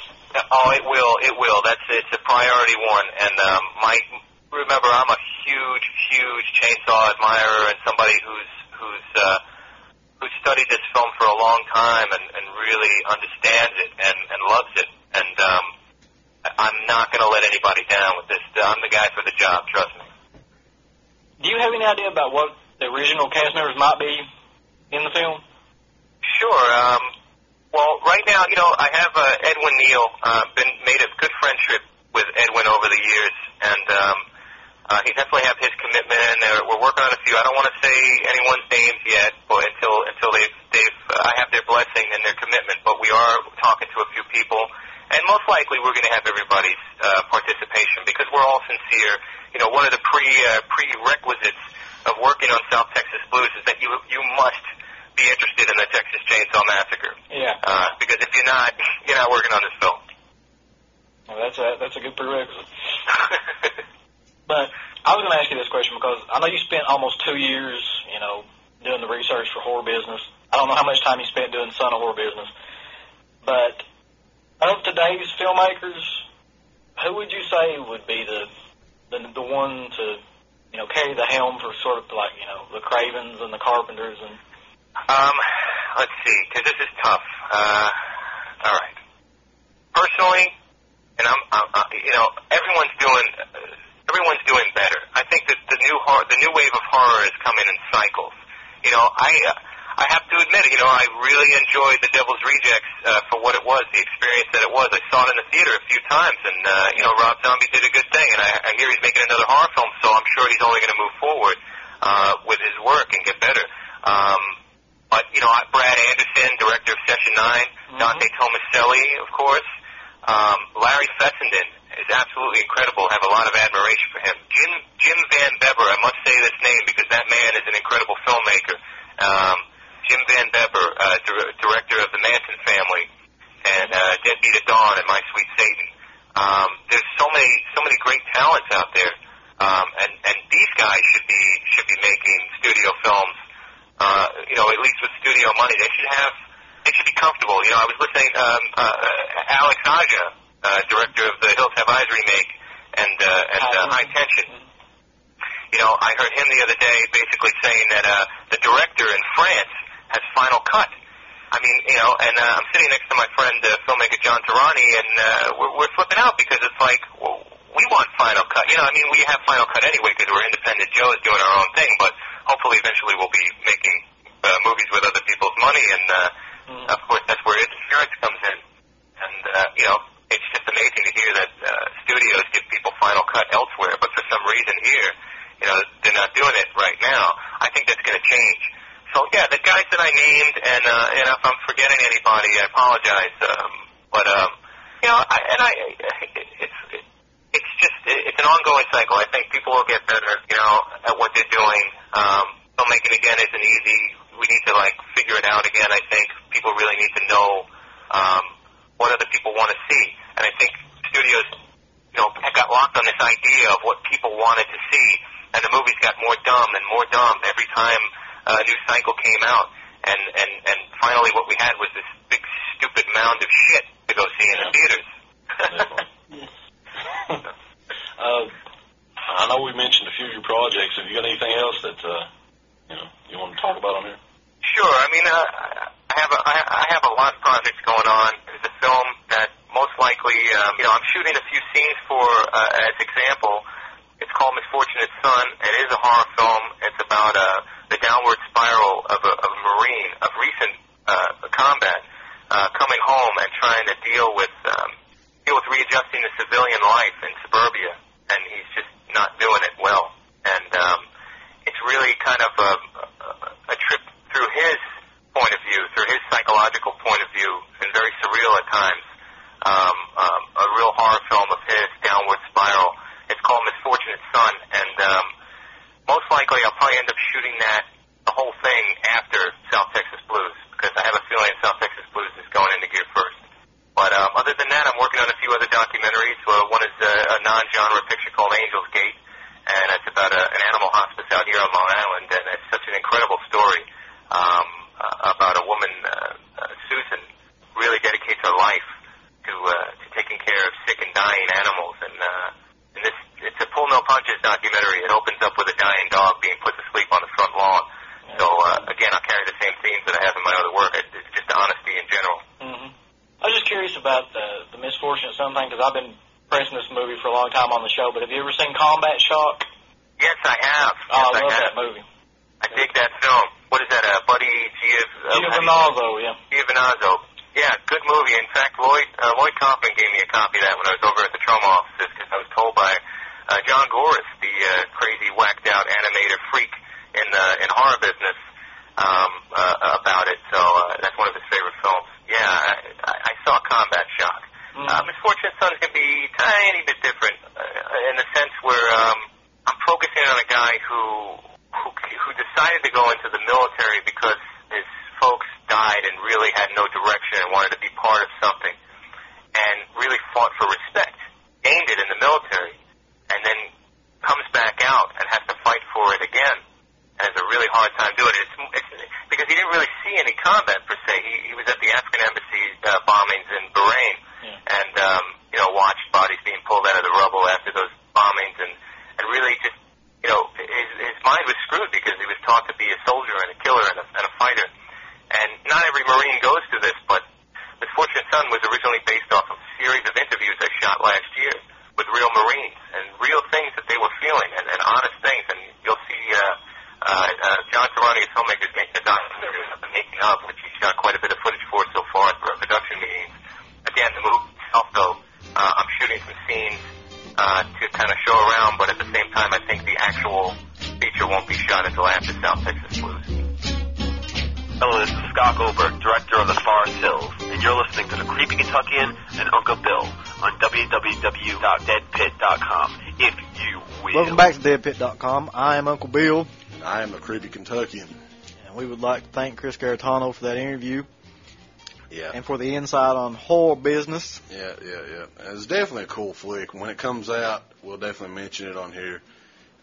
Oh, it will, it will. That's, it's a priority one. And um, my... Remember, I'm a huge, huge chainsaw admirer and somebody who's who's uh, who's studied this film for a long time and, and really understands it and, and loves it. And um, I'm not going to let anybody down with this. I'm the guy for the job, trust me. Do you have any idea about what the original cast members might be in the film? Sure. Um, well, right now, you know, I have uh, Edwin Neal, uh, been made a good friendship with Edwin over the years, and um, Uh, he definitely have his commitment, and uh, we're working on a few. I don't want to say anyone's names yet, but until until they've they've uh, I have their blessing and their commitment. But we are talking to a few people, and most likely we're going to have everybody's uh, participation because we're all sincere. You know, one of the pre uh, prerequisites of working on South Texas Blues is that you you must be interested in the Texas Chainsaw Massacre. Yeah. Uh, because if you're not, you're not working on this film. Well, that's a that's a good prerequisite. But I was going to ask you this question because I know you spent almost two years, you know, doing the research for Horror Business. I don't know how much time you spent doing Son of Horror Business. But of today's filmmakers, who would you say would be the the, the one to, you know, carry the helm for sort of like, you know, the Cravens and the Carpenters? And Um, let's see, because this is tough. Uh, all right. Personally, and I'm, I'm uh, you know, everyone's doing... Uh, Everyone's doing better. I think that the new horror, the new wave of horror is coming in cycles. You know, I uh, I have to admit, you know, I really enjoyed The Devil's Rejects uh, for what it was, the experience that it was. I saw it in the theater a few times, and uh, you know, Rob Zombie did a good thing, and I, I hear he's making another horror film, so I'm sure he's only going to move forward uh, with his work and get better. Um, but you know, Brad Anderson, director of Session Nine, mm-hmm. Dante Tomaselli, of course, um, Larry Fessenden is absolutely incredible. I have a lot of admiration for him. Jim Jim Van Bever, I must say this name because that man is an incredible filmmaker. Um, Jim Van Bever, uh, dir- director of The Manson Family, and uh, Deadbeat at Dawn and My Sweet Satan. Um, there's so many so many great talents out there, um, and and these guys should be should be making studio films least with studio money, they should have, they should be comfortable. You know, I was listening, um, uh, Alex Aja, uh, director of the Hills Have Eyes remake and, uh, and, uh, High Tension. You know, I heard him the other day basically saying that, uh, the director in France has final cut. I mean, you know, and, uh, I'm sitting next to my friend, uh, filmmaker John Tarani, and, uh, we're, we're flipping out because it's like, well, we want final cut. You know, I mean, we have final cut anyway because we're independent Joe is doing our own thing, but hopefully eventually we'll be making, uh, movies with other people's money, and, uh, mm. of course that's where interference comes in. And, uh, you know, it's just amazing to hear that, uh, studios give people final cut elsewhere, but for some reason here, you know, they're not doing it right now. I think that's going to change. So, yeah, the guys that I named, and, uh, and if I'm forgetting anybody, I apologize. Um, but, um, you know, I, and I, it's, it, it's just, it's an ongoing cycle. I think people will get better, you know, at what they're doing. Um, filmmaking, again, isn't easy. We need to, like, figure it out again. I think people really need to know, um, what other people want to see. And I think studios, you know, got locked on this idea of what people wanted to see. And the movies got more dumb and more dumb every time uh, a new cycle came out. And, and, and finally what we had was this big, stupid mound of shit to go see in the theaters. uh, I know we mentioned a few of your projects. Have you got anything else that, uh, you know, you want to talk about on here? Sure. I mean, uh, I have a, I, I have a lot of projects going on. There's a film that most likely, um, you know, I'm shooting a few scenes for, uh, as example. It's called Misfortunate Son. It is a horror film. It's about uh, the downward spiral of a, of a Marine of recent uh, combat uh, coming home and trying to deal with um, deal with readjusting to civilian life in suburbia, and he's just not doing it well. And um, it's really kind of a, a, a trip through his point of view, through his psychological point of view, and very surreal at times. Um, um, a real horror film of his, Downward Spiral. It's called Misfortunate Son, and um, most likely I'll probably end up shooting that, the whole thing, after South Texas Blues, because I have a feeling South Texas Blues is going into gear first. But um, other than that, I'm working on a few other documentaries. Uh, one is uh, a non-genre picture called Angel's Gate, and it's about a, an animal hospice out here on Long Island, and it's such an incredible story um, uh, about a woman, uh, uh, Susan, really dedicates her life to, uh, to taking care of sick and dying animals, and uh, And this, it's a Pull No Punches documentary. It opens up with a dying dog being put to sleep on the front lawn. So, uh, again, I'll carry the same themes that I have in my other work. It's just honesty in general. Mm-hmm. I was just curious about the, the Misfortunate Son thing, because I've been pressing this movie for a long time on the show, but have you ever seen Combat Shock? Yes, I have. Oh, yes, I love I have. that movie. I dig that film. What is that, uh, Buddy Giov... Uh, Giovinazzo, yeah. Giovinazzo. Yeah, good movie. In fact, Lloyd uh, Lloyd Kaufman gave me a copy of that when I was over at the Trauma offices, because I was told by uh, John Goris, the uh, crazy, whacked-out animator freak in the in horror business, um, uh, about it. So uh, that's one of his favorite films. Yeah, I, I, I saw Combat Shock. Mm. Uh, Misfortunate Son can be a tiny bit different uh, in the sense where um, I'm focusing on a guy who, who who decided to go into the military because his folks died and really had no direction and wanted to be part of something, and really fought for respect, gained it in the military, and then comes back out and has to fight for it again, and has a really hard time doing it. It's, it's because he didn't really see any combat per se. He, he was at the Afghan embassy uh, bombings in Bahrain, yeah. and um, you know, watched bodies being pulled out of the rubble after those bombings, and and really just, you know, his, his mind was screwed because he was taught to be a soldier and a killer and a, and a fighter. And not every Marine goes through this, but Misfortunate Son was originally based off of a series of interviews I shot last year with real Marines and real things that they were feeling, and, and honest things. And you'll see uh, uh, uh, John Tarani, a filmmaker, is making a documentary of the making of, which he shot quite a bit of footage for so far for our production meetings. Again, the movie itself, though, uh, I'm shooting some scenes uh, to kind of show around, but at the same time, I think the actual feature won't be shot until after South Texas Blues. Hello, this is Scott Goldberg, director of The Forest Hills, and you're listening to The Creepy Kentuckian and Uncle Bill on w w w dot dead pit dot com, if you will. Welcome back to dead pit dot com. I am Uncle Bill. And I am the Creepy Kentuckian. And we would like to thank Chris Garitano for that interview. Yeah. And for the insight on horror business. Yeah, yeah, yeah. It's definitely a cool flick. When it comes out, we'll definitely mention it on here.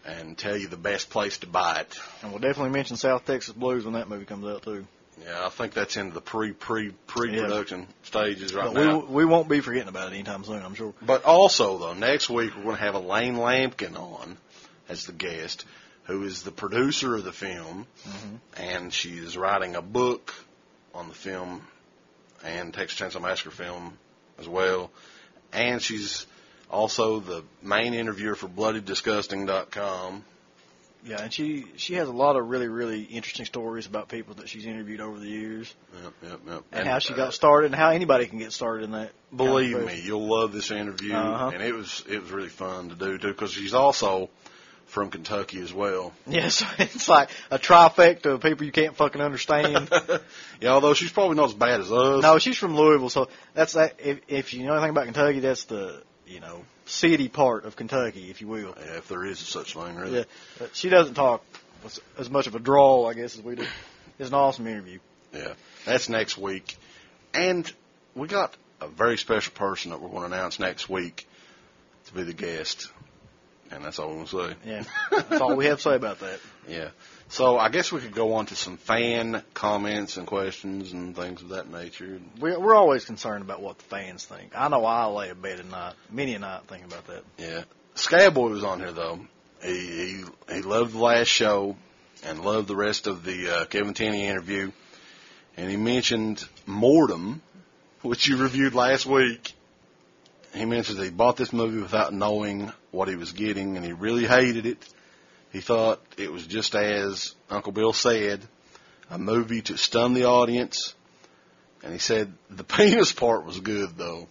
and tell you the best place to buy it. And we'll definitely mention South Texas Blues when that movie comes out, too. Yeah, I think that's in the pre, pre, pre-production yeah. stages right but now. We, we won't be forgetting about it anytime soon, I'm sure. But also, though, next week we're going to have Elaine Lampkin on as the guest, who is the producer of the film, mm-hmm. and she is writing a book on the film and Texas Chainsaw Massacre film as well. And she's also the main interviewer for bloody disgusting dot com. Yeah, and she, she has a lot of really, really interesting stories about people that she's interviewed over the years. Yep, yep, yep. And, and how she uh, got started and how anybody can get started in that. Believe kind of me, you'll love this interview. Uh-huh. And it was it was really fun to do, too, because she's also from Kentucky as well. Yeah, so it's like a trifecta of people you can't fucking understand. Yeah, although she's probably not as bad as us. No, she's from Louisville, so that's that. If, if you know anything about Kentucky, that's the, you know, city part of Kentucky, if you will. Yeah, if there is such thing, really. Yeah, but she doesn't talk as, as much of a drawl, I guess, as we do. It's an awesome interview. Yeah, that's next week. And we got a very special person that we're going to announce next week to be the guest. And that's all we're going to say. Yeah, that's all we have to say about that. Yeah. So I guess we could go on to some fan comments and questions and things of that nature. We're, we're always concerned about what the fans think. I know I lay in bed at night, many a night, thinking about that. Yeah. Scabboy was on here, though. He, he, he loved the last show and loved the rest of the uh, Kevin Tenney interview. And he mentioned Mortem, which you reviewed last week. He mentions that he bought this movie without knowing what he was getting, and he really hated it. He thought it was just as Uncle Bill said, a movie to stun the audience. And he said the penis part was good, though.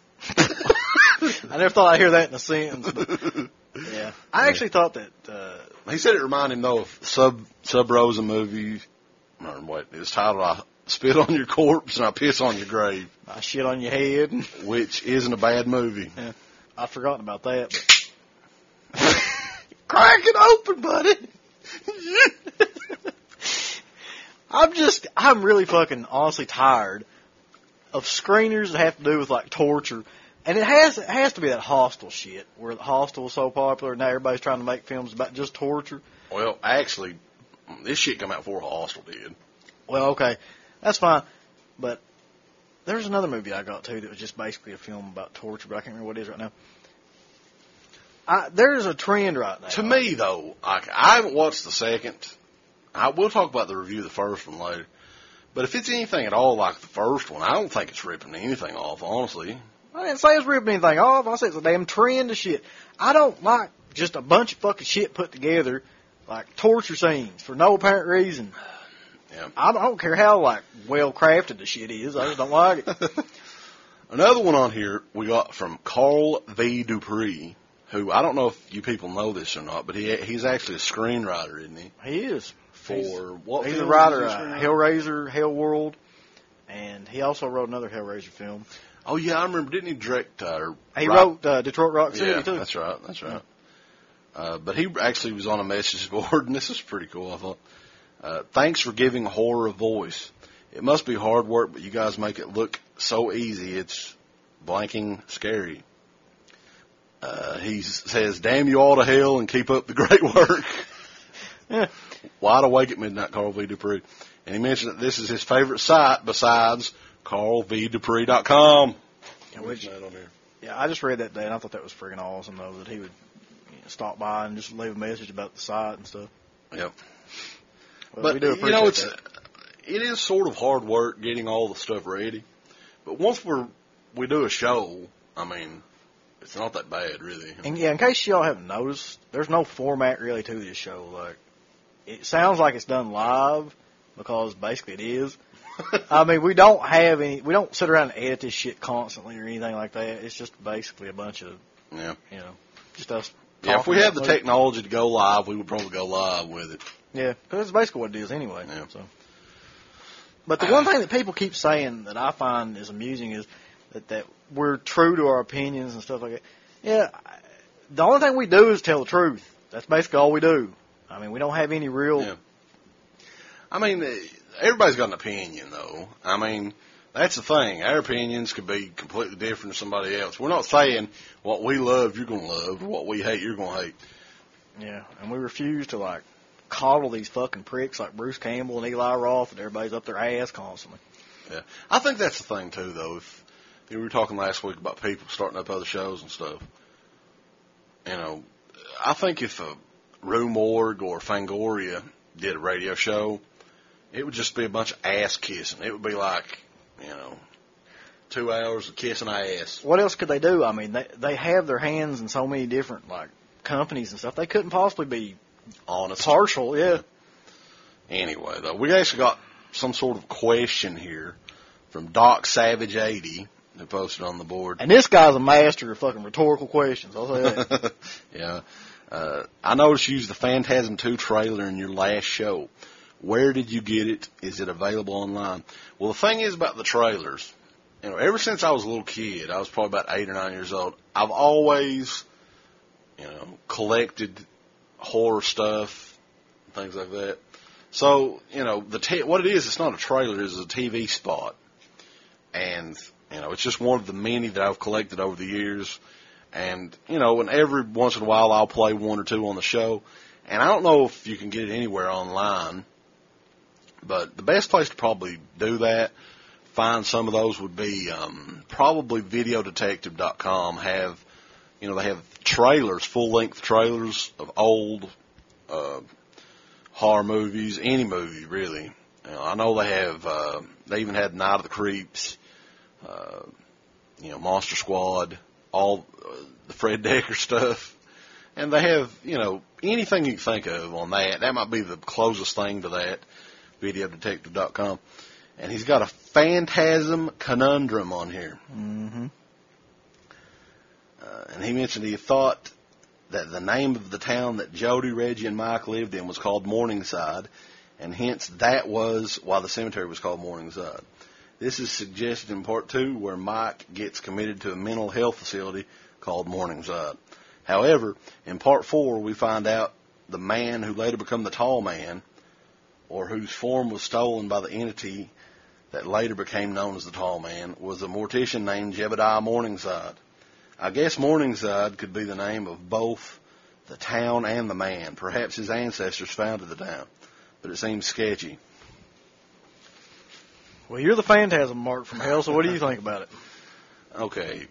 I never thought I'd hear that in a sentence. But yeah, I actually thought that. Uh, he said it reminded him, though, of Sub Sub Rosa movie. Or what it was titled, I Spit on Your Corpse and I Piss on Your Grave. I shit on your head. Which isn't a bad movie. Yeah, I'd forgotten about that. But crack it open, buddy. I'm just, I'm really fucking honestly tired of screeners that have to do with like torture. And it has, it has to be that Hostel shit, where the Hostel was so popular and now everybody's trying to make films about just torture. Well, actually, this shit come out before Hostel did. Well, okay. That's fine. But there's another movie I got, too, that was just basically a film about torture, but I can't remember what it is right now. I, there's a trend right now. To me, though, I, I haven't watched the second. I will talk about the review of the first one later. But if it's anything at all like the first one, I don't think it's ripping anything off, honestly. I didn't say it's ripping anything off. I said it's a damn trend of shit. I don't like just a bunch of fucking shit put together, like torture scenes, for no apparent reason. Yeah. I don't care how, like, well-crafted the shit is. I just don't like it. Another one on here we got from Carl V. Dupree, who, I don't know if you people know this or not, but he he's actually a screenwriter, isn't he? He is. For he's, what He's film a writer, is he uh, Hellraiser, Hell World, and he also wrote another Hellraiser film. Oh, yeah, I remember. Didn't he direct? Uh, he Rock? wrote uh, Detroit Rock City, yeah, too. that's right, that's right. Uh, but he actually was on a message board, and this is pretty cool, I thought. Uh, thanks for giving horror a voice. It must be hard work, but you guys make it look so easy. It's blanking scary. Uh, he says, damn you all to hell and keep up the great work. Yeah. Wide awake at midnight, Carl V. Dupree. And he mentioned that this is his favorite site besides Carl V Dupree dot com. Yeah, which, yeah, I just read that day, and I thought that was freaking awesome, though, that he would you know, stop by and just leave a message about the site and stuff. Yep. Well, but, we do appreciate you know, it's, that. it is sort of hard work getting all the stuff ready. But once we're, we do a show, I mean, it's not that bad, really. And yeah, in case y'all haven't noticed, there's no format really to this show. Like, it sounds like it's done live because basically it is. I mean, we don't have any, we don't sit around and edit this shit constantly or anything like that. It's just basically a bunch of, yeah, you know, just us. Yeah, if we had the movie. technology to go live, we would probably go live with it. Yeah, because that's basically what it is anyway. Yeah. So. But the one thing that people keep saying that I find is amusing is that, that we're true to our opinions and stuff like that. Yeah, the only thing we do is tell the truth. That's basically all we do. I mean, we don't have any real... Yeah. I mean, everybody's got an opinion, though. I mean, that's the thing. Our opinions could be completely different from somebody else. We're not saying what we love, you're going to love, or what we hate, you're going to hate. Yeah, and we refuse to, like, coddle these fucking pricks like Bruce Campbell and Eli Roth, and everybody's up their ass constantly. Yeah. I think that's the thing, too, though. If you know, we were talking last week about people starting up other shows and stuff. You know, I think if a Rue Morgue or Fangoria did a radio show, it would just be a bunch of ass kissing. It would be like, you know, two hours of kissing ass. What else could they do? I mean, they they have their hands in so many different, like, companies and stuff. They couldn't possibly be honest. Partial, yeah. Anyway, though, we actually got some sort of question here from Doc Savage eighty who posted on the board. And this guy's a master of fucking rhetorical questions, I'll say that. Yeah. Uh, I noticed you used the Phantasm two trailer in your last show. Where did you get it? Is it available online? Well, the thing is about the trailers, you know, ever since I was a little kid, I was probably about eight or nine years old, I've always, you know, collected horror stuff, things like that. So, you know, the t- what it is, it's not a trailer, it's a T V spot. And, you know, it's just one of the many that I've collected over the years. And, you know, and every once in a while I'll play one or two on the show. And I don't know if you can get it anywhere online, but the best place to probably do that, find some of those would be um, probably video detective dot com. Have, you know, they have trailers, full-length trailers of old uh, horror movies, any movie, really. You know, I know they have, uh, they even had Night of the Creeps, uh, you know, Monster Squad, all uh, the Fred Decker stuff. And they have, you know, anything you can think of on that. That might be the closest thing to that, video detective dot com. And he's got a Phantasm Conundrum on here. Mm-hmm. Uh, and he mentioned he thought that the name of the town that Jody, Reggie, and Mike lived in was called Morningside, and hence that was why the cemetery was called Morningside. This is suggested in part two, where Mike gets committed to a mental health facility called Morningside. However, in part four, we find out the man who later became the Tall Man, or whose form was stolen by the entity that later became known as the Tall Man, was a mortician named Jebediah Morningside. I guess Morningside could be the name of both the town and the man. Perhaps his ancestors founded the town, but it seems sketchy. Well, you're the Phantasm, Mark, from hell, so what do you think about it? Okay.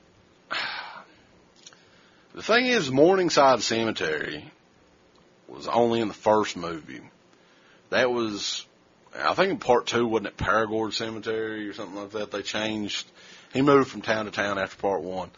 The thing is, Morningside Cemetery was only in the first movie. That was, I think in part two, wasn't it Paragord Cemetery or something like that? They changed, he moved from town to town after part one.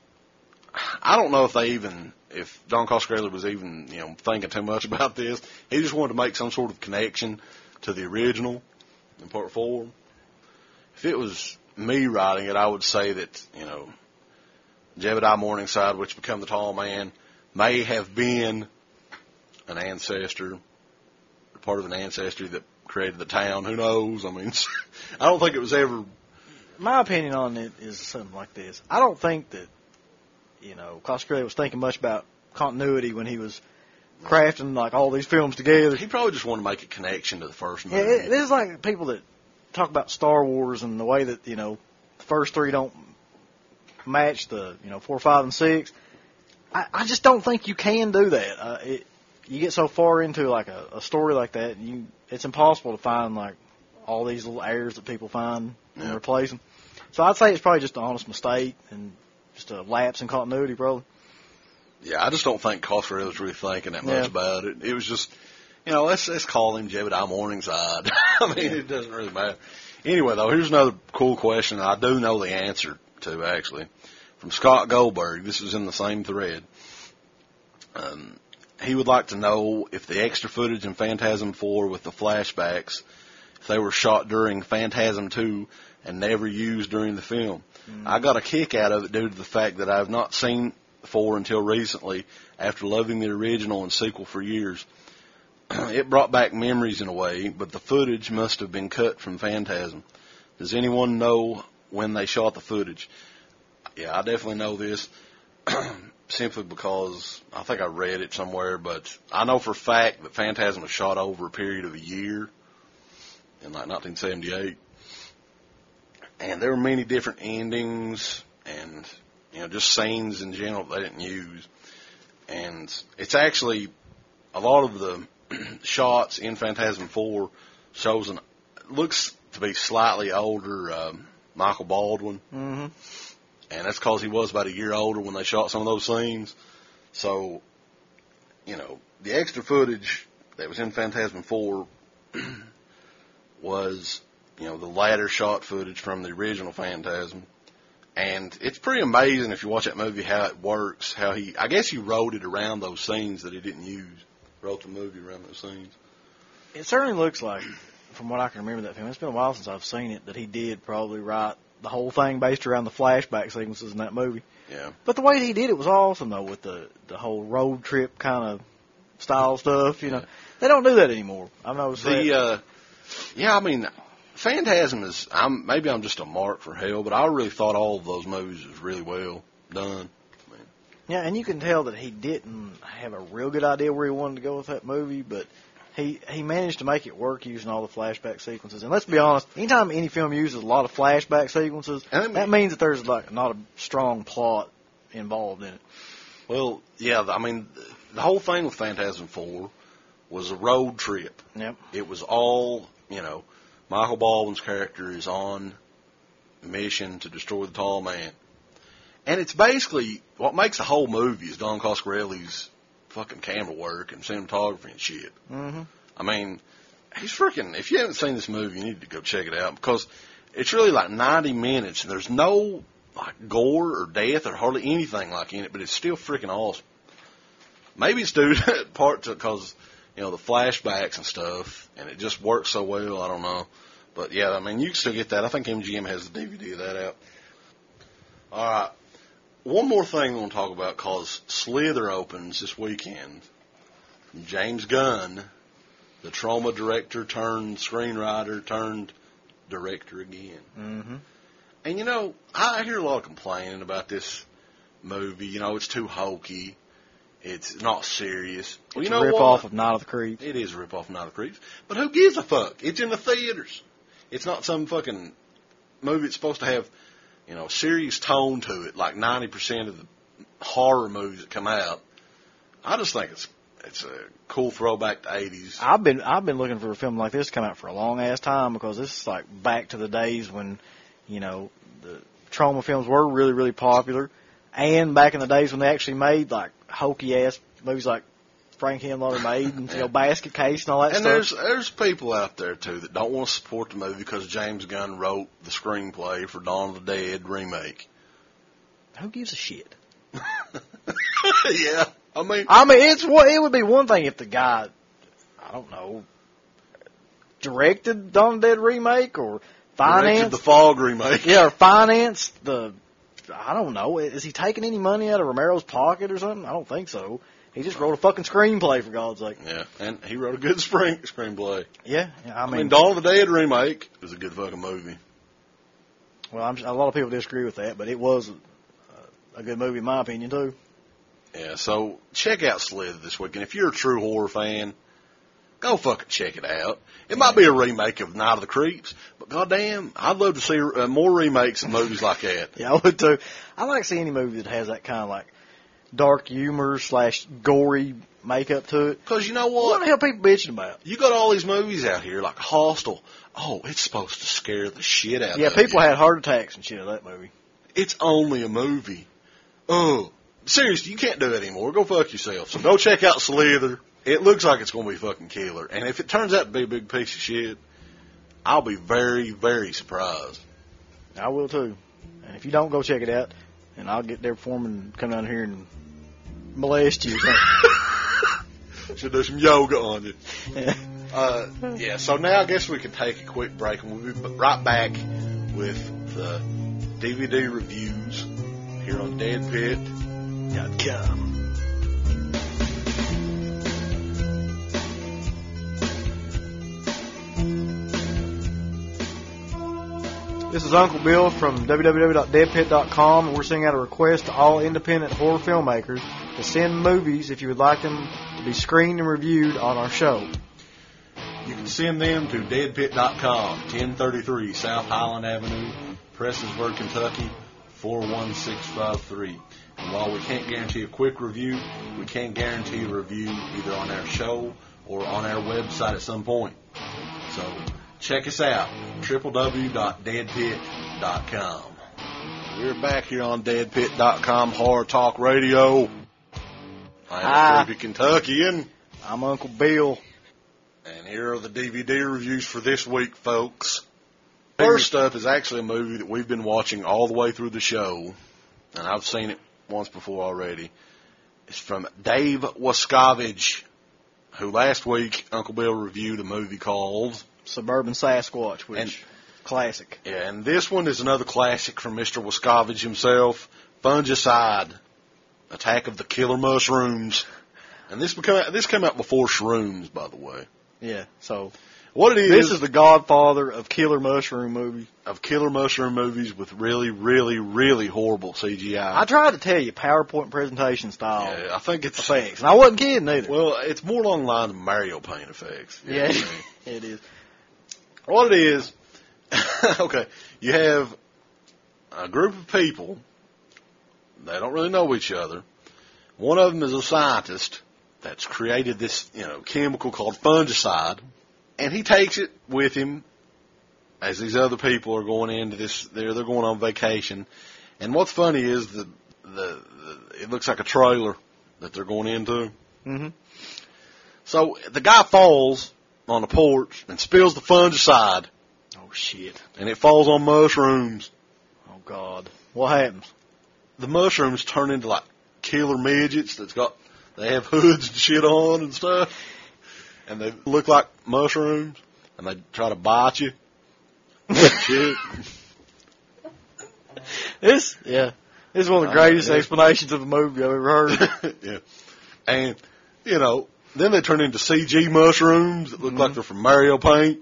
I don't know if they even, if Don Coscarelli was even, you know, thinking too much about this. He just wanted to make some sort of connection to the original in part four. If it was me writing it, I would say that, you know, Jebediah Morningside, which became the Tall Man, may have been an ancestor, part of an ancestry that created the town. Who knows? I mean, I don't think it was ever... My opinion on it is something like this. I don't think that, you know, Coscarelli was thinking much about continuity when he was crafting, like, all these films together. He probably just wanted to make a connection to the first movie. Yeah, it, it is like people that talk about Star Wars and the way that, you know, the first three don't match the, you know, four, five, and six. I, I just don't think you can do that. Uh, it, you get so far into, like, a, a story like that, and you it's impossible to find, like, all these little errors that people find and yeah. replace them. So I'd say it's probably just an honest mistake and just a lapse in continuity, probably. Yeah, I just don't think Coscarelli was really thinking that much Yeah. about it. It was just, you know, let's let's call him Jebediah Morningside. I mean, it doesn't really matter. Anyway, though, here's another cool question I do know the answer to, actually, from Scott Goldberg. This is in the same thread. Um, he would like to know if the extra footage in Phantasm four with the flashbacks, if they were shot during Phantasm two and never used during the film. Mm. I got a kick out of it due to the fact that I have not seen four until recently, after loving the original and sequel for years. It brought back memories in a way, but the footage must have been cut from Phantasm. Does anyone know when they shot the footage? Yeah, I definitely know this, simply because I think I read it somewhere, but I know for a fact that Phantasm was shot over a period of a year in like nineteen seventy-eight. And there were many different endings and, you know, just scenes in general they didn't use. And it's actually a lot of the shots in Phantasm four shows an looks to be slightly older um, Michael Baldwin, Mm-hmm. and that's because he was about a year older when they shot some of those scenes. So, you know, the extra footage that was in Phantasm four was, you know, the latter shot footage from the original Phantasm. And it's pretty amazing if you watch that movie how it works, how he, I guess he wrote it around those scenes that he didn't use. Wrote the movie around those scenes. It certainly looks like, from what I can remember that film, it's been a while since I've seen it, that he did probably write the whole thing based around the flashback sequences in that movie. Yeah. But the way he did it was awesome, though, with the, the whole road trip kind of style stuff, you know. Yeah. They don't do that anymore. I've noticed that. The, uh, yeah, I mean, Phantasm is, I'm, maybe I'm just a mark for hell, but I really thought all of those movies was really well done. I mean, Yeah, and you can tell that he didn't have a real good idea where he wanted to go with that movie, but he he managed to make it work using all the flashback sequences. And let's be honest, anytime any film uses a lot of flashback sequences, And I mean- that means that there's like not a strong plot involved in it. well, yeah, I mean, the whole thing with Phantasm four was a road trip. Yep. It was all, you know, Michael Baldwin's character is on a mission to destroy the Tall Man. And it's basically, what makes the whole movie is Don Coscarelli's fucking camera work and cinematography and shit. Mm-hmm. I mean, he's freaking, if you haven't seen this movie, you need to go check it out because it's really like ninety minutes and there's no like gore or death or hardly anything like in it, but it's still freaking awesome. Maybe it's due to part to because, you know, the flashbacks and stuff, and it just works so well, I don't know. But yeah, I mean, you can still get that. I think M G M has the D V D of that out. All right. One more thing I want to talk about, because Slither opens this weekend. James Gunn, the Trauma director turned screenwriter turned director again. Mm-hmm. And, you know, I hear a lot of complaining about this movie. You know, it's too hokey. It's not serious. Well, It's you a know rip what? off of Night of the Creeps. It is a rip-off of Night of the Creeps. But who gives a fuck? It's in the theaters. It's not some fucking movie that's supposed to have, you know, a serious tone to it, like ninety percent of the horror movies that come out. I just think it's it's a cool throwback to eighties. I've been I've been looking for a film like this to come out for a long ass time because this is like back to the days when, you know, the trauma films were really really popular, and back in the days when they actually made like hokey ass movies like Frank Henlotter made and you know Basket Case and all that And stuff. there's there's people out there too that don't want to support the movie because James Gunn wrote the screenplay for Dawn of the Dead remake. Who gives a shit? Yeah, I mean, I mean, it's what it would be one thing if the guy, I don't know, directed Dawn of the Dead remake or directed financed the Fog remake. Yeah, or financed the, I don't know, is he taking any money out of Romero's pocket or something? I don't think so. He just wrote a fucking screenplay, for God's sake. Yeah, and he wrote a good spring screenplay. Yeah, yeah I I mean, mean, Dawn of the Dead remake is a good fucking movie. well, I'm, a lot of people disagree with that, but it was a, a good movie in my opinion, too. Yeah, so check out Slither this weekend. If you're a true horror fan, go fucking check it out. It might be a remake of Night of the Creeps, but goddamn, I'd love to see uh, more remakes of movies like that. Yeah, I would, too. I like seeing any movie that has that kind of, like, dark humor slash gory makeup to it. Because you know What what? the hell people bitching about? You got all these movies out here, like Hostel. Oh, it's supposed to scare the shit out Yeah, of people you. had heart attacks and shit of that movie. It's only a movie. Oh, seriously, you can't do it anymore. Go fuck yourself. So go check out Slither. It looks like it's going to be fucking killer. And if it turns out to be a big piece of shit, I'll be very, very surprised. I will, too. And if you don't, go check it out, and I'll get there before 'em and come down here and molest you. Should do some yoga on you. Yeah. Uh, yeah, so now I guess we can take a quick break, and we'll be right back with the D V D reviews here on dead pit dot com. This is Uncle Bill from w w w dot dead pit dot com, and we're sending out a request to all independent horror filmmakers to send movies if you would like them to be screened and reviewed on our show. You can send them to dead pit dot com, ten thirty-three South Highland Avenue, Prestonsburg, Kentucky, four one six five three. And while we can't guarantee a quick review, we can guarantee a review either on our show or on our website at some point. So check us out, w w w dot dead pit dot com. We're back here on dead pit dot com Horror Talk Radio. I'm Hi. a creepy Kentuckian. I'm Uncle Bill. And here are the D V D reviews for this week, folks. First up is actually a movie that we've been watching all the way through the show, and I've seen it once before already. It's from Dave Wascovich, who last week Uncle Bill reviewed a movie called Suburban Sasquatch, which And- classic. Yeah, and this one is another classic from Mister Wascovich himself, Fungicide, Attack of the Killer Mushrooms. And this became, this came out before Shrooms, by the way. Yeah, so What it is, this is the godfather of killer mushroom movies. of killer mushroom movies with really, really, really horrible C G I. I tried to tell you, PowerPoint presentation style yeah, I think it's effects, and I wasn't kidding either. well, it's more along the lines of Mario Paint effects. You know yeah, what I mean? it is. What it is, okay, you have a group of people. They don't really know each other. One of them is a scientist that's created this, you know, chemical called fungicide, and he takes it with him as these other people are going into this. They're they're going on vacation, and what's funny is the the, the it looks like a trailer that they're going into. Mm-hmm. So the guy falls on the porch and spills the fungicide, Oh shit! and it falls on mushrooms. Oh god! What happens? The mushrooms turn into like killer midgets that's got, they have hoods and shit on and stuff, and they look like mushrooms, and they try to bite you. Shit. This, yeah, this is one of the Uh, greatest yeah. explanations of a movie I've ever heard. Yeah. And, you know, then they turn into C G mushrooms that look like they're from Mario Paint.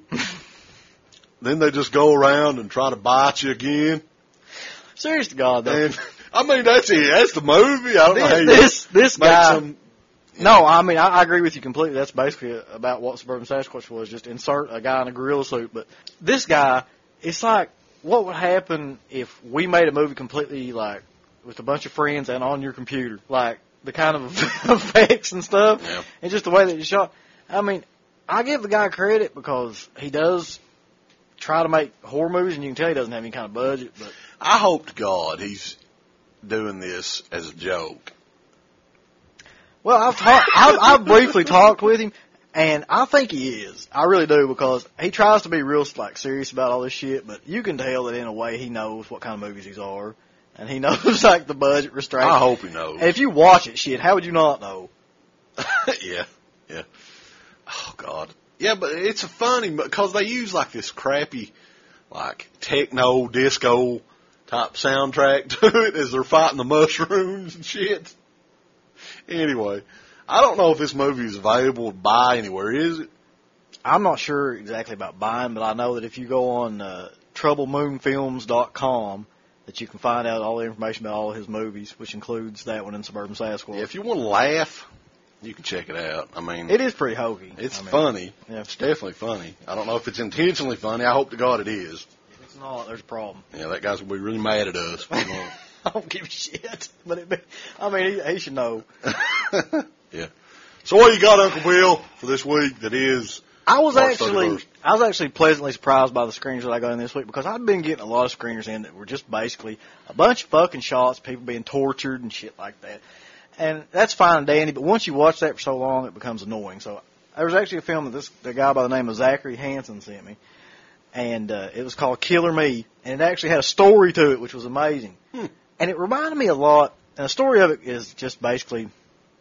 Then they just go around and try to bite you again. Serious to God, though. And, I mean, that's it. That's the movie. I don't know how you this this make guy. some. No, I mean I, I agree with you completely. That's basically about what Suburban Sasquatch was. Just insert a guy in a gorilla suit. But this guy, it's like what would happen if we made a movie completely like with a bunch of friends and on your computer, like the kind of effects and stuff, Yeah. and just the way that you shot. I mean, I give the guy credit because he does try to make horror movies, and you can tell he doesn't have any kind of budget. But I hope to God he's doing this as a joke. well, I've talked, I've, I've briefly talked with him, and I think he is. I really do, because he tries to be real like serious about all this shit, but you can tell that in a way he knows what kind of movies these are, and he knows like the budget restraints. I hope he knows. And if you watch it, shit, how would you not know? yeah, yeah. Oh God. Yeah, but it's funny because they use like this crappy, like techno disco type soundtrack to it as they're fighting the mushrooms and shit. Anyway, I don't know if this movie is available to buy anywhere, is it? I'm not sure exactly about buying, but I know that if you go on uh, trouble moon films dot com, that you can find out all the information about all of his movies, which includes that one in Suburban Sasquatch. Yeah, if you want to laugh, you can check it out. I mean, It is pretty hokey. it's I mean, funny. Yeah. It's definitely funny. I don't know if it's intentionally funny. I hope to God it is. If it's not, there's a problem. Yeah, that guy's gonna be really mad at us. I don't give a shit. But it, I mean, he, he should know. Yeah. So what you got, Uncle Bill, for this week that is I was March actually, thirty-first? I was actually pleasantly surprised by the screeners that I got in this week, because I've been getting a lot of screeners in that were just basically a bunch of fucking shots, people being tortured and shit like that. And that's fine and dandy, but once you watch that for so long, it becomes annoying. So there was actually a film that this the guy by the name of Zachary Hansen sent me, and uh, it was called Killer Me, and it actually had a story to it, which was amazing. Hmm. And it reminded me a lot, and the story of it is just basically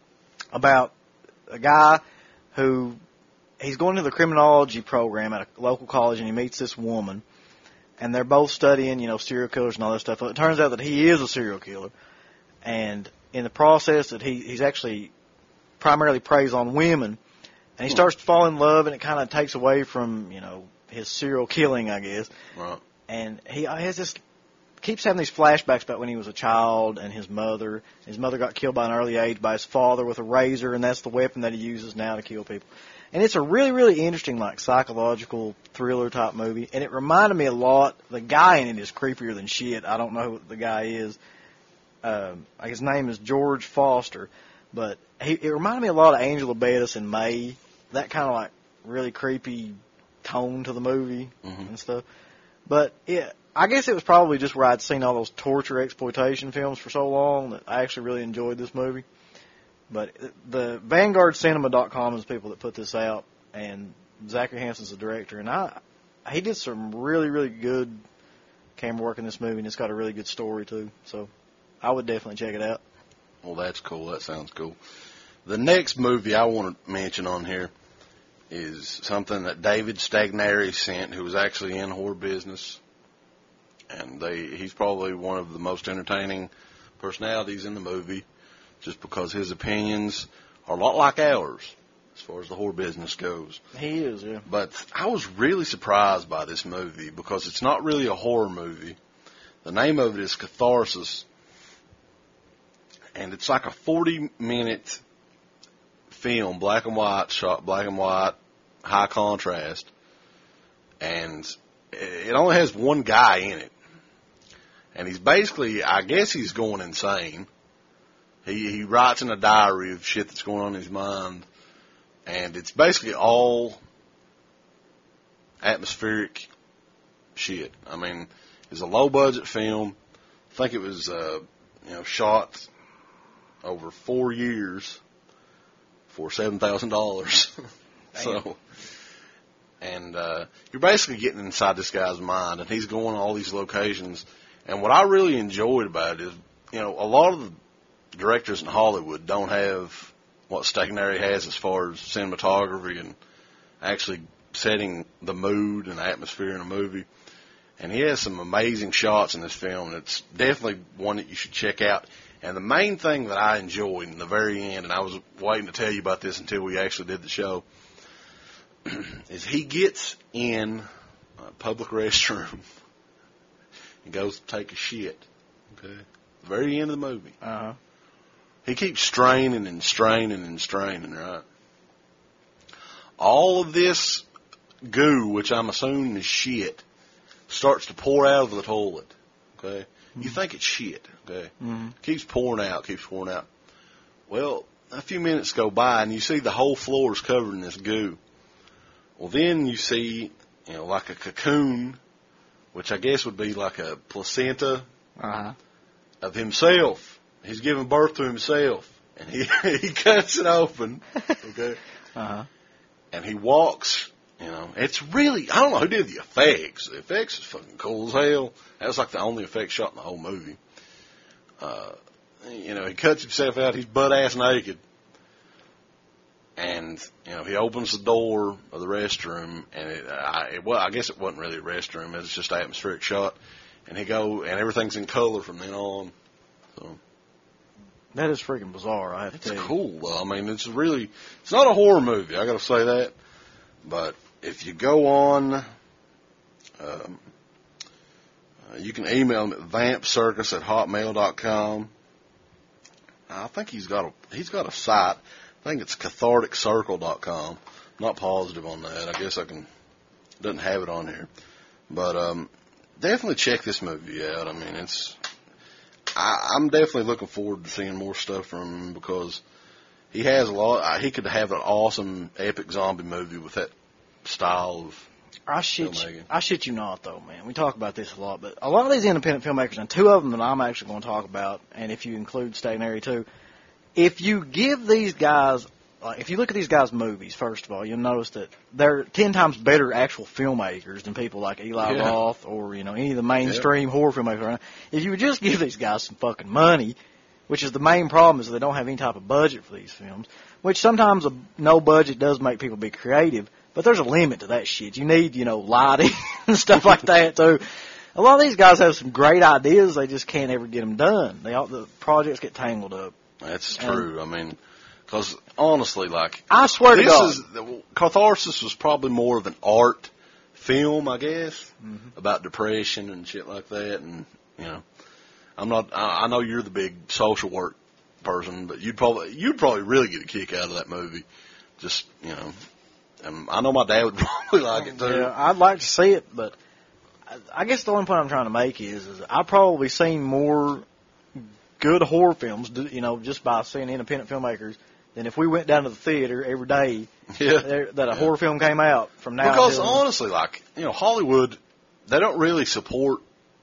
about a guy who, he's going to the criminology program at a local college, and he meets this woman, and they're both studying, you know, serial killers and all that stuff. Well, it turns out that he is a serial killer, and in the process that he, he's actually primarily preys on women, and he starts to fall in love, and it kind of takes away from, you know, his serial killing, I guess. Right. And he has this, keeps having these flashbacks about when he was a child and his mother. His mother got killed by an early age by his father with a razor, and that's the weapon that he uses now to kill people. And it's a really, really interesting, like, psychological thriller type movie. And it reminded me a lot, the guy in it is creepier than shit. I don't know who the guy is. Um, his name is George Foster, but he, it reminded me a lot of Angela Bettis and May. That kind of like really creepy tone to the movie Mm-hmm. and stuff. But yeah, I guess it was probably just where I'd seen all those torture exploitation films for so long that I actually really enjoyed this movie. But the Vanguard Cinema dot com is the people that put this out, and Zachary Hansen's the director, and I he did some really, really good camera work in this movie, and it's got a really good story too. So I would definitely check it out. Well, that's cool. That sounds cool. The next movie I want to mention on here is something that David Stagnari sent, who was actually in horror business, and they he's probably one of the most entertaining personalities in the movie, just because his opinions are a lot like ours as far as the horror business goes. He is, yeah. But I was really surprised by this movie because it's not really a horror movie. The name of it is Catharsis, and it's like a forty-minute film, black and white, shot black and white, high contrast, and it only has one guy in it. And he's basically, I guess he's going insane. He he writes in a diary of shit that's going on in his mind, and it's basically all atmospheric shit. I mean, it's a low budget film. I think it was uh, you know shot over four years for seven thousand dollars. So, and uh, you're basically getting inside this guy's mind, and he's going to all these locations. And what I really enjoyed about it is, you know, a lot of the directors in Hollywood don't have what Stagnari has as far as cinematography and actually setting the mood and atmosphere in a movie. And he has some amazing shots in this film, and it's definitely one that you should check out. And the main thing that I enjoyed in the very end, and I was waiting to tell you about this until we actually did the show, is he gets in a public restroom and goes to take a shit. Okay, the very end of the movie. Uh-huh. He keeps straining and straining and straining, right? All of this goo, which I'm assuming is shit, starts to pour out of the toilet. Okay, mm-hmm. You think it's shit. Okay, mm-hmm. Keeps pouring out, keeps pouring out. Well, a few minutes go by, and you see the whole floor is covered in this goo. Well, then you see, you know, like a cocoon, which I guess would be like a placenta uh-huh. of himself. He's giving birth to himself, and he he cuts it open, okay, uh-huh. and he walks. You know, it's really, I don't know who did the effects. The effects is fucking cool as hell. That was like the only effect shot in the whole movie. Uh, you know, he cuts himself out. He's butt ass naked. And, you know, he opens the door of the restroom, and it, I, it, well, I guess it wasn't really a restroom. It was just an atmospheric shot. And he go, and everything's in color from then on. So that is freaking bizarre, I have it's to tell you. cool, though. I mean, it's really, it's not a horror movie, I gotta say that. But if you go on, um, uh, you can email him at vampcircus at hotmail dot com. I think he's got a, he's got a site. I think it's cathartic circle dot com. I'm not positive on that. I guess I can, doesn't have it on here. But, um, definitely check this movie out. I mean, it's, I, I'm definitely looking forward to seeing more stuff from him because he has a lot, he could have an awesome epic zombie movie with that style of I shit, you, I shit you not, though, man. We talk about this a lot, but a lot of these independent filmmakers, and two of them that I'm actually going to talk about, and if you include Stagnari too, if you give these guys, like, if you look at these guys' movies, first of all, you'll notice that they're ten times better actual filmmakers than people like Eli Yeah. Roth or, you know, any of the mainstream horror filmmakers around. If you would just give these guys some fucking money, which is the main problem, is that they don't have any type of budget for these films, which sometimes a no budget does make people be creative, but there's a limit to that shit. You need, you know, lighting and stuff like that, too. A lot of these guys have some great ideas, they just can't ever get them done. They all, the projects get tangled up. That's true. And I mean, because honestly, like, I swear to this God, is, Catharsis was probably more of an art film, I guess, mm-hmm. about depression and shit like that. And, you know, I'm not, I, I know you're the big social work person, but you'd probably, you'd probably really get a kick out of that movie. Just, you know, and I know my dad would probably like it too. Yeah, I'd like to see it, but I, I guess the only point I'm trying to make is, is I've probably seen more good horror films, you know, just by seeing independent filmmakers, than if we went down to the theater every day yeah. there, that a yeah. horror film came out from now. Because until, honestly, like, you know, Hollywood, they don't really support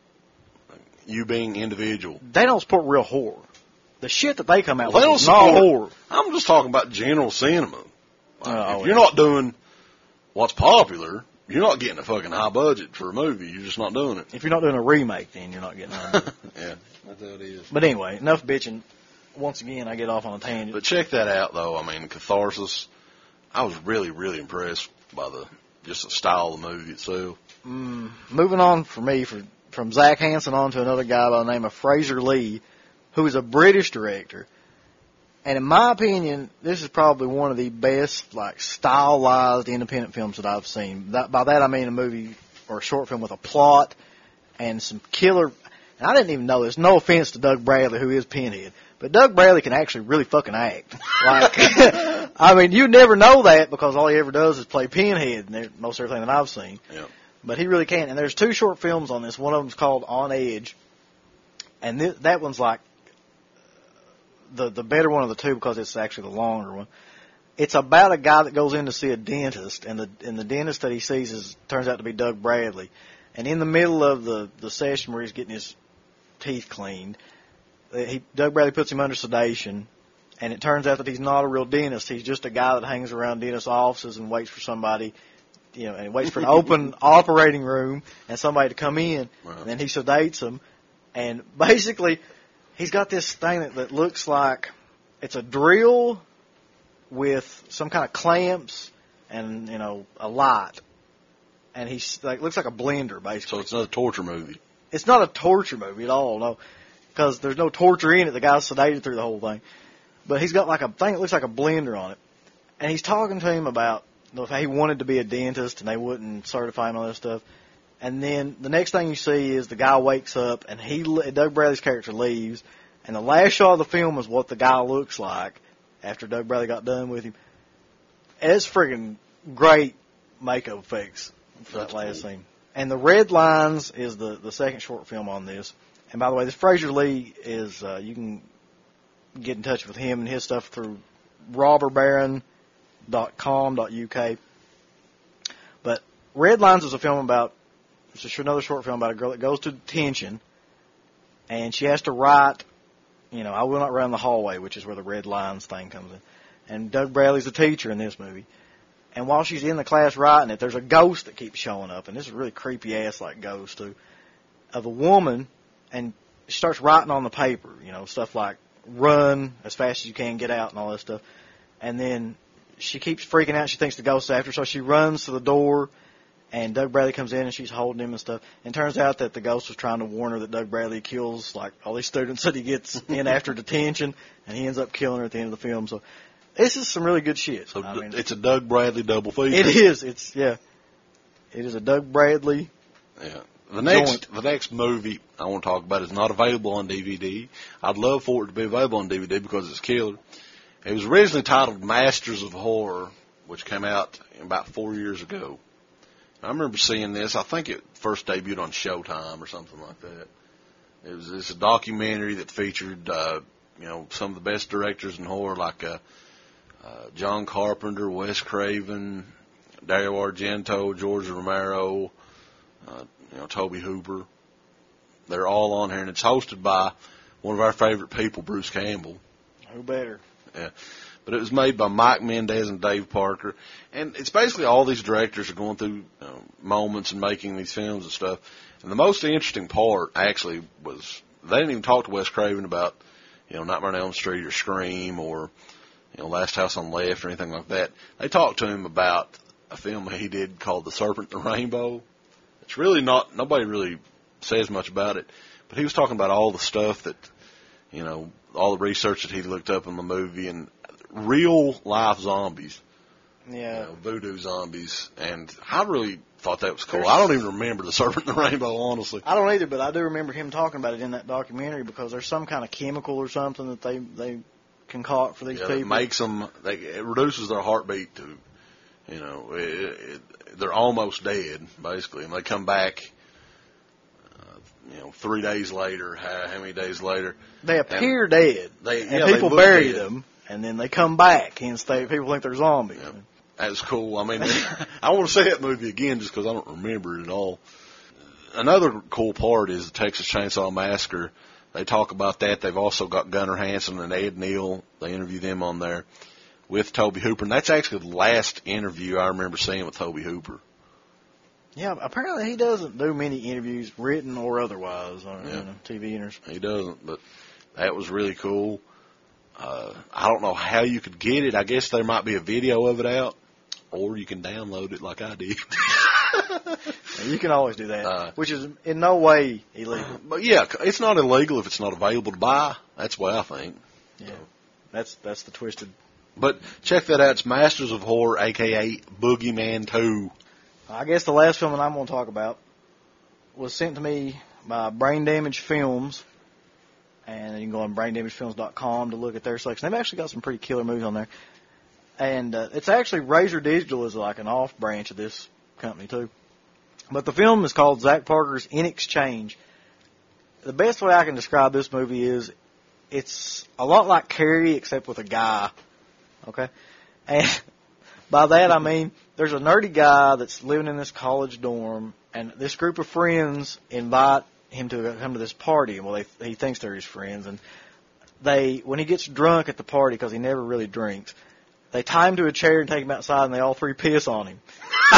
you being individual. They don't support real horror. The shit that they come out well, with they is don't support, not horror. I'm just talking about general cinema. Like, oh, if you're yeah. not doing what's popular, you're not getting a fucking high budget for a movie. You're just not doing it. If you're not doing a remake, then you're not getting it. Yeah, that's how it is. But anyway, enough bitching. Once again, I get off on a tangent. But check that out, though. I mean, Catharsis, I was really, really impressed by the just the style of the movie itself. Mm, moving on for me, for, from Zach Hanson on to another guy by the name of Fraser Lee, who is a British director. And in my opinion, this is probably one of the best, like, stylized independent films that I've seen. That, by that I mean a movie or a short film with a plot and some killer. And I didn't even know this. No offense to Doug Bradley, who is Pinhead, but Doug Bradley can actually really fucking act. Like, I mean, you never know that because all he ever does is play Pinhead in most everything that I've seen. Yep. But he really can. And there's two short films on this. One of them's called On Edge, and th- that one's like the the better one of the two because it's actually the longer one. It's about a guy that goes in to see a dentist, and the and the dentist that he sees is turns out to be Doug Bradley. And in the middle of the, the session where he's getting his teeth cleaned, he, Doug Bradley puts him under sedation, and it turns out that he's not a real dentist. He's just a guy that hangs around dentist offices and waits for somebody, you know, and waits for an open operating room and somebody to come in. Wow. And then he sedates them, and basically he's got this thing that, that looks like it's a drill with some kind of clamps and, you know, a light. And he's like, looks like a blender, basically. So it's not a torture movie. It's not a torture movie at all, no, because there's no torture in it. The guy's sedated through the whole thing. But he's got like a thing that looks like a blender on it. And he's talking to him about, you know, if he wanted to be a dentist and they wouldn't certify him and all that stuff. And then the next thing you see is the guy wakes up and he, Doug Bradley's character leaves. And the last shot of the film is what the guy looks like after Doug Bradley got done with him. And it's freaking great makeup effects for that last scene. And The Red Lines is the, the second short film on this. And by the way, this Fraser Lee is, uh, you can get in touch with him and his stuff through robber baron dot com dot U K. But Red Lines is a film about, it's just another short film about a girl that goes to detention, and she has to write, you know, I will not run the hallway, which is where the Red Lines thing comes in. And Doug Bradley's the teacher in this movie. And while she's in the class writing it, there's a ghost that keeps showing up, and this is a really creepy-ass like ghost, too, of a woman, and she starts writing on the paper, you know, stuff like run as fast as you can, get out, and all that stuff. And then she keeps freaking out. She thinks the ghost's after her, so she runs to the door, and Doug Bradley comes in, and she's holding him and stuff. And it turns out that the ghost was trying to warn her that Doug Bradley kills, like, all these students that he gets in after detention, and he ends up killing her at the end of the film. So this is some really good shit. So I mean, it's a Doug Bradley double feature. it is. It's, yeah. It is a Doug Bradley. Yeah. The next, joint. the next movie I want to talk about is not available on D V D. I'd love for it to be available on D V D because it's killer. It was originally titled Masters of Horror, which came out about four years ago. I remember seeing this. I think it first debuted on Showtime or something like that. It was it's a documentary that featured, uh, you know, some of the best directors in horror, like uh, uh, John Carpenter, Wes Craven, Dario Argento, George Romero, uh, you know, Tobe Hooper. They're all on here, and it's hosted by one of our favorite people, Bruce Campbell. Who better? Yeah. But it was made by Mike Mendez and Dave Parker. And it's basically all these directors are going through you know, moments and making these films and stuff. And the most interesting part, actually, was they didn't even talk to Wes Craven about, you know, Nightmare on Elm Street or Scream or, you know, Last House on the Left or anything like that. They talked to him about a film he did called The Serpent and the Rainbow. It's really not, nobody really says much about it. But he was talking about all the stuff that, you know, all the research that he looked up in the movie and real life zombies. Yeah. You know, voodoo zombies. And I really thought that was cool. There's, I don't even remember The Serpent and the Rainbow, honestly. I don't either, but I do remember him talking about it in that documentary because there's some kind of chemical or something that they, they concoct for these yeah, people. It makes them, they, it reduces their heartbeat to, you know, it, it, they're almost dead, basically. And they come back, uh, you know, three days later, how, how many days later. They appear and dead, they, and yeah, people they bury dead. them, and then they come back, and they, people think they're zombies. Yeah. That's cool. I mean, I want to see that movie again just because I don't remember it at all. Another cool part is the Texas Chainsaw Massacre. They talk about that. They've also got Gunnar Hansen and Ed Neal. They interview them on there with Tobe Hooper. And that's actually the last interview I remember seeing with Tobe Hooper. Yeah, apparently he doesn't do many interviews, written or otherwise, on Yeah. you know, T V interviews. He doesn't, but that was really cool. Uh, I don't know how you could get it. I guess there might be a video of it out, or you can download it like I did. You can always do that, Uh, which is in no way illegal. But yeah, it's not illegal if it's not available to buy. That's what I think. Yeah, that's that's the twisted. But check that out. It's Masters of Horror, a k a. Boogeyman two. I guess the last film that I'm going to talk about was sent to me by Brain Damage Films, and you can go on brain damage films dot com to look at their selection. They've actually got some pretty killer movies on there, and uh, it's actually Razor Digital is like an off branch of this company too. But the film is called Zach Parker's In Exchange. The best way I can describe this movie is it's a lot like Carrie except with a guy. Okay? And by that I mean there's a nerdy guy that's living in this college dorm, and this group of friends invite him to come to this party. Well, they, he thinks they're his friends, and they when he gets drunk at the party, because he never really drinks, they tie him to a chair and take him outside, and they all three piss on him.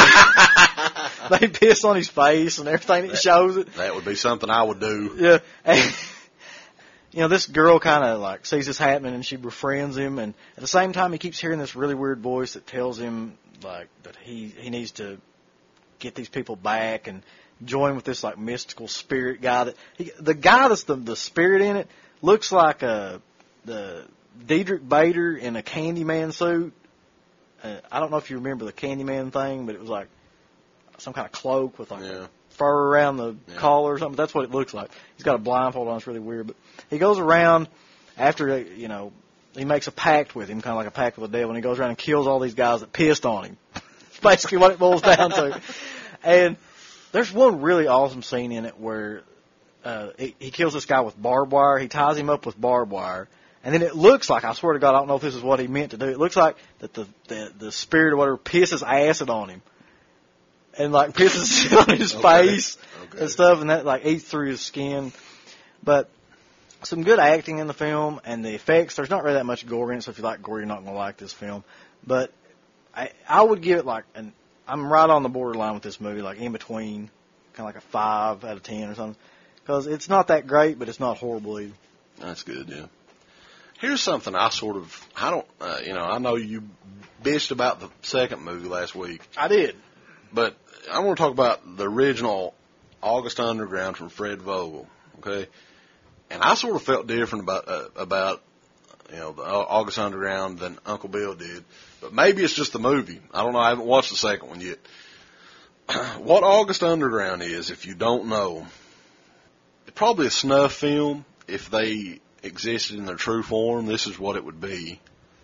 They piss on his face and everything that shows it. That would be something I would do. Yeah. And, you know, this girl kind of like sees this happening and she befriends him, and at the same time he keeps hearing this really weird voice that tells him like that he, he needs to get these people back and join with this like mystical spirit guy that he, the guy that's the the spirit in it looks like a the Diedrich Bader in a Candyman suit. Uh, I don't know if you remember the Candyman thing, but it was like some kind of cloak with like Yeah. fur around the Yeah. collar or something. That's what it looks like. He's got a blindfold on. It's really weird. But he goes around after, you know, he makes a pact with him, kind of like a pact with the devil, and he goes around and kills all these guys that pissed on him. It's basically what it boils down to. And there's one really awesome scene in it where uh, he, he kills this guy with barbed wire. He ties him up with barbed wire. And then it looks like, I swear to God, I don't know if this is what he meant to do. It looks like that the, the, the spirit or whatever pisses acid on him. And like pisses on his Okay. face Okay. and stuff, and that like eats through his skin. But some good acting in the film, and the effects. There's not really that much gore in it, so if you like gore, you're not going to like this film. But I I would give it like an. I'm right on the borderline with this movie, like in between, kind of like a five out of ten or something, because it's not that great, but it's not horrible either. That's good, yeah. Here's something I sort of, I don't, uh, you know, I know you bitched about the second movie last week, I did. but I want to talk about the original August Underground from Fred Vogel, okay? And I sort of felt different about, uh, about, you know, the August Underground than Uncle Bill did. But maybe it's just the movie. I don't know. I haven't watched the second one yet. What August Underground is, if you don't know, it's probably a snuff film. If they existed in their true form, this is what it would be.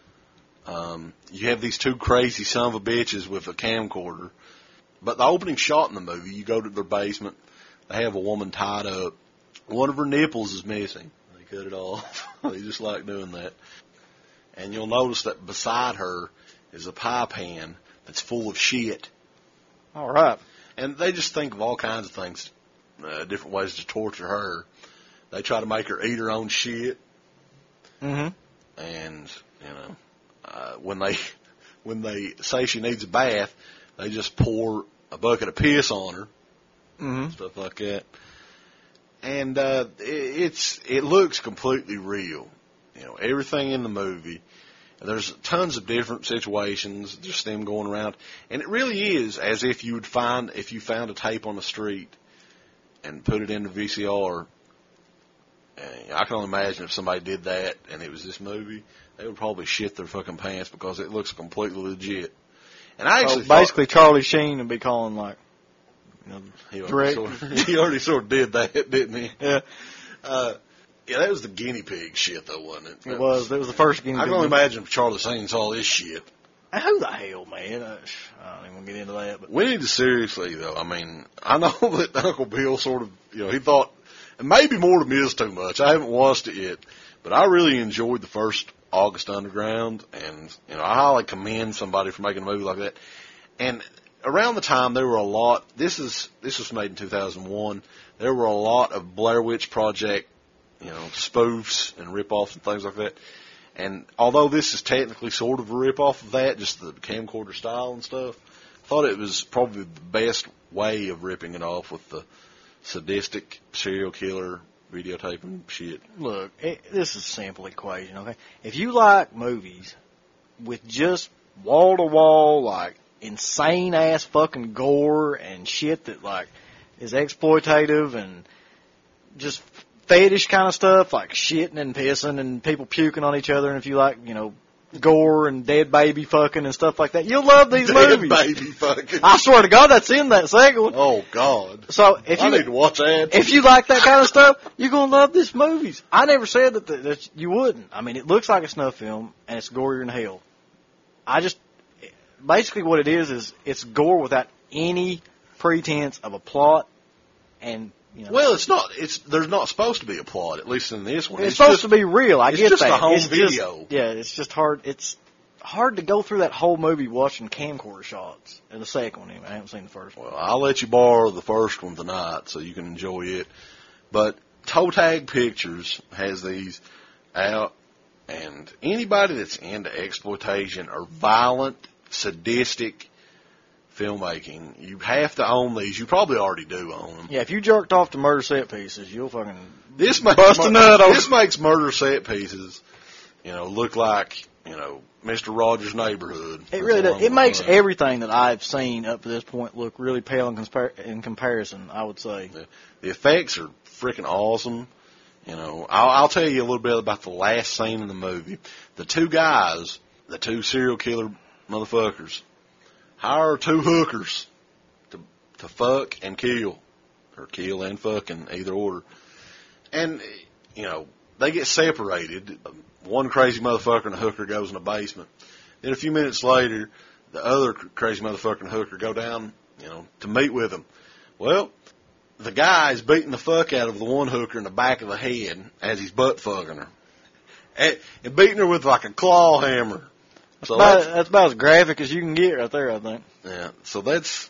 Um, you have these two crazy son of a bitches with a camcorder. But the opening shot in the movie, you go to their basement, they have a woman tied up. One of her nipples is missing. They cut it off. They just like doing that. And you'll notice that beside her is a pie pan that's full of shit. All right. And they just think of all kinds of things, uh, different ways to torture her. They try to make her eat her own shit. Mm-hmm. And, you know, uh, when they when they say she needs a bath, they just pour a bucket of piss on her, Mm-hmm. stuff like that. And uh, it, it's it looks completely real. You know, everything in the movie. There's tons of different situations, just them going around, and it really is as if you would find if you found a tape on the street and put it into V C R. I can only imagine if somebody did that and it was this movie, they would probably shit their fucking pants because it looks completely legit. And I actually So thought- basically, Charlie Sheen would be calling like, you know, He already, direct. sort of, he already sort of did that, didn't he? Yeah, Uh, yeah, that was the guinea pig shit, though, wasn't it? it was. It was the first guinea I pig can only movie. imagine if Charlie Sheen saw this shit. And who the hell, man? I, I don't even want to get into that. But We need to seriously, though. I mean, I know that Uncle Bill sort of, you know, he thought and maybe more to miss too much. I haven't watched it yet, but I really enjoyed the first August Underground, and you know I highly commend somebody for making a movie like that. And around the time there were a lot. This is this was made in two thousand one. There were a lot of Blair Witch Project, you know, spoofs and rip-offs and things like that. And although this is technically sort of a rip-off of that, just the camcorder style and stuff, I thought it was probably the best way of ripping it off with the sadistic serial killer videotaping shit. Look, it, this is a simple equation, okay? If you like movies with just wall-to-wall, like, insane-ass fucking gore and shit that, like, is exploitative and just fetish kind of stuff, like shitting and pissing and people puking on each other, and if you like, you know, gore and dead baby fucking and stuff like that, you'll love these dead movies. Dead baby fucking. I swear to God, that's in that second one. Oh, God. So if I you need to watch that. If you like that kind of stuff, you're going to love these movies. I never said that, the, that you wouldn't. I mean, it looks like a snuff film, and it's gorier than hell. I just, basically what it is, is it's gore without any pretense of a plot, and you know, well, it's not. It's there's not supposed to be a plot, at least in this one. It's, it's supposed just, to be real. I it's get just that. a home it's video. Just, yeah, it's just hard. It's hard to go through that whole movie watching camcorder shots. And the second one, anyway. I haven't seen the first one. Well, I'll let you borrow the first one tonight so you can enjoy it. But Toe Tag Pictures has these out, and anybody that's into exploitation or violent, sadistic filmmaking, you have to own these. You probably already do own them. Yeah, if you jerked off to murder set pieces, you'll fucking this makes bust a nut on. This makes murder set pieces, you know, look like, you know, Mister Rogers' Neighborhood. It really does. It makes everything that I've seen up to this point look really pale in, compar- in comparison, I would say. The, the effects are freaking awesome. You know, I'll, I'll tell you a little bit about the last scene in the movie. The two guys, the two serial killer motherfuckers, hire two hookers to to fuck and kill, or kill and fuck in either order. And, you know, they get separated. One crazy motherfucker and a hooker goes in the basement. Then a few minutes later, the other crazy motherfucker and hooker go down, you know, to meet with them. Well, the guy's beating the fuck out of the one hooker in the back of the head as he's butt fucking her. And, and beating her with like a claw hammer. That's, So about, that's, that's about as graphic as you can get right there, I think. yeah, so that's,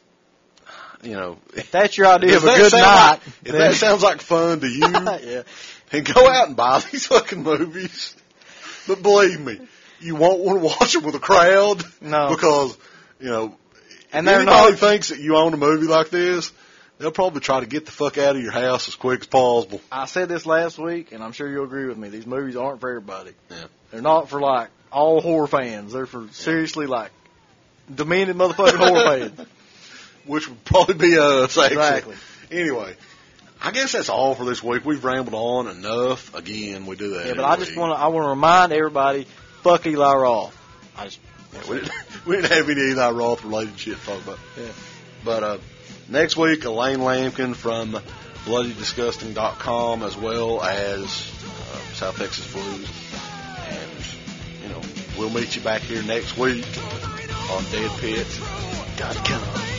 you know. If that's your idea Does of a that good sound night. like- if that sounds like fun to you, Yeah. then go out and buy these fucking movies. But believe me, you won't want to watch them with a crowd. No. Because, you know, And if they're anybody not. thinks that you own a movie like this, they'll probably try to get the fuck out of your house as quick as possible. I said this last week, and I'm sure you'll agree with me. These movies aren't for everybody. Yeah. They're not for, like, all horror fans. They're for seriously, like, demented motherfucking horror fans. Which would probably be us, actually. Exactly. Anyway, I guess that's all for this week. We've rambled on enough. Again, we do that. Yeah, but every I just week. want to I want to remind everybody, fuck Eli Roth. I just, Yeah, we, didn't, we didn't have any Eli Roth related shit to talk about. Yeah. But uh, next week, Elaine Lampkin from bloody disgusting dot com, as well as uh, South Texas Blues. And, you know, we'll meet you back here next week on Dead Pit. gotta come.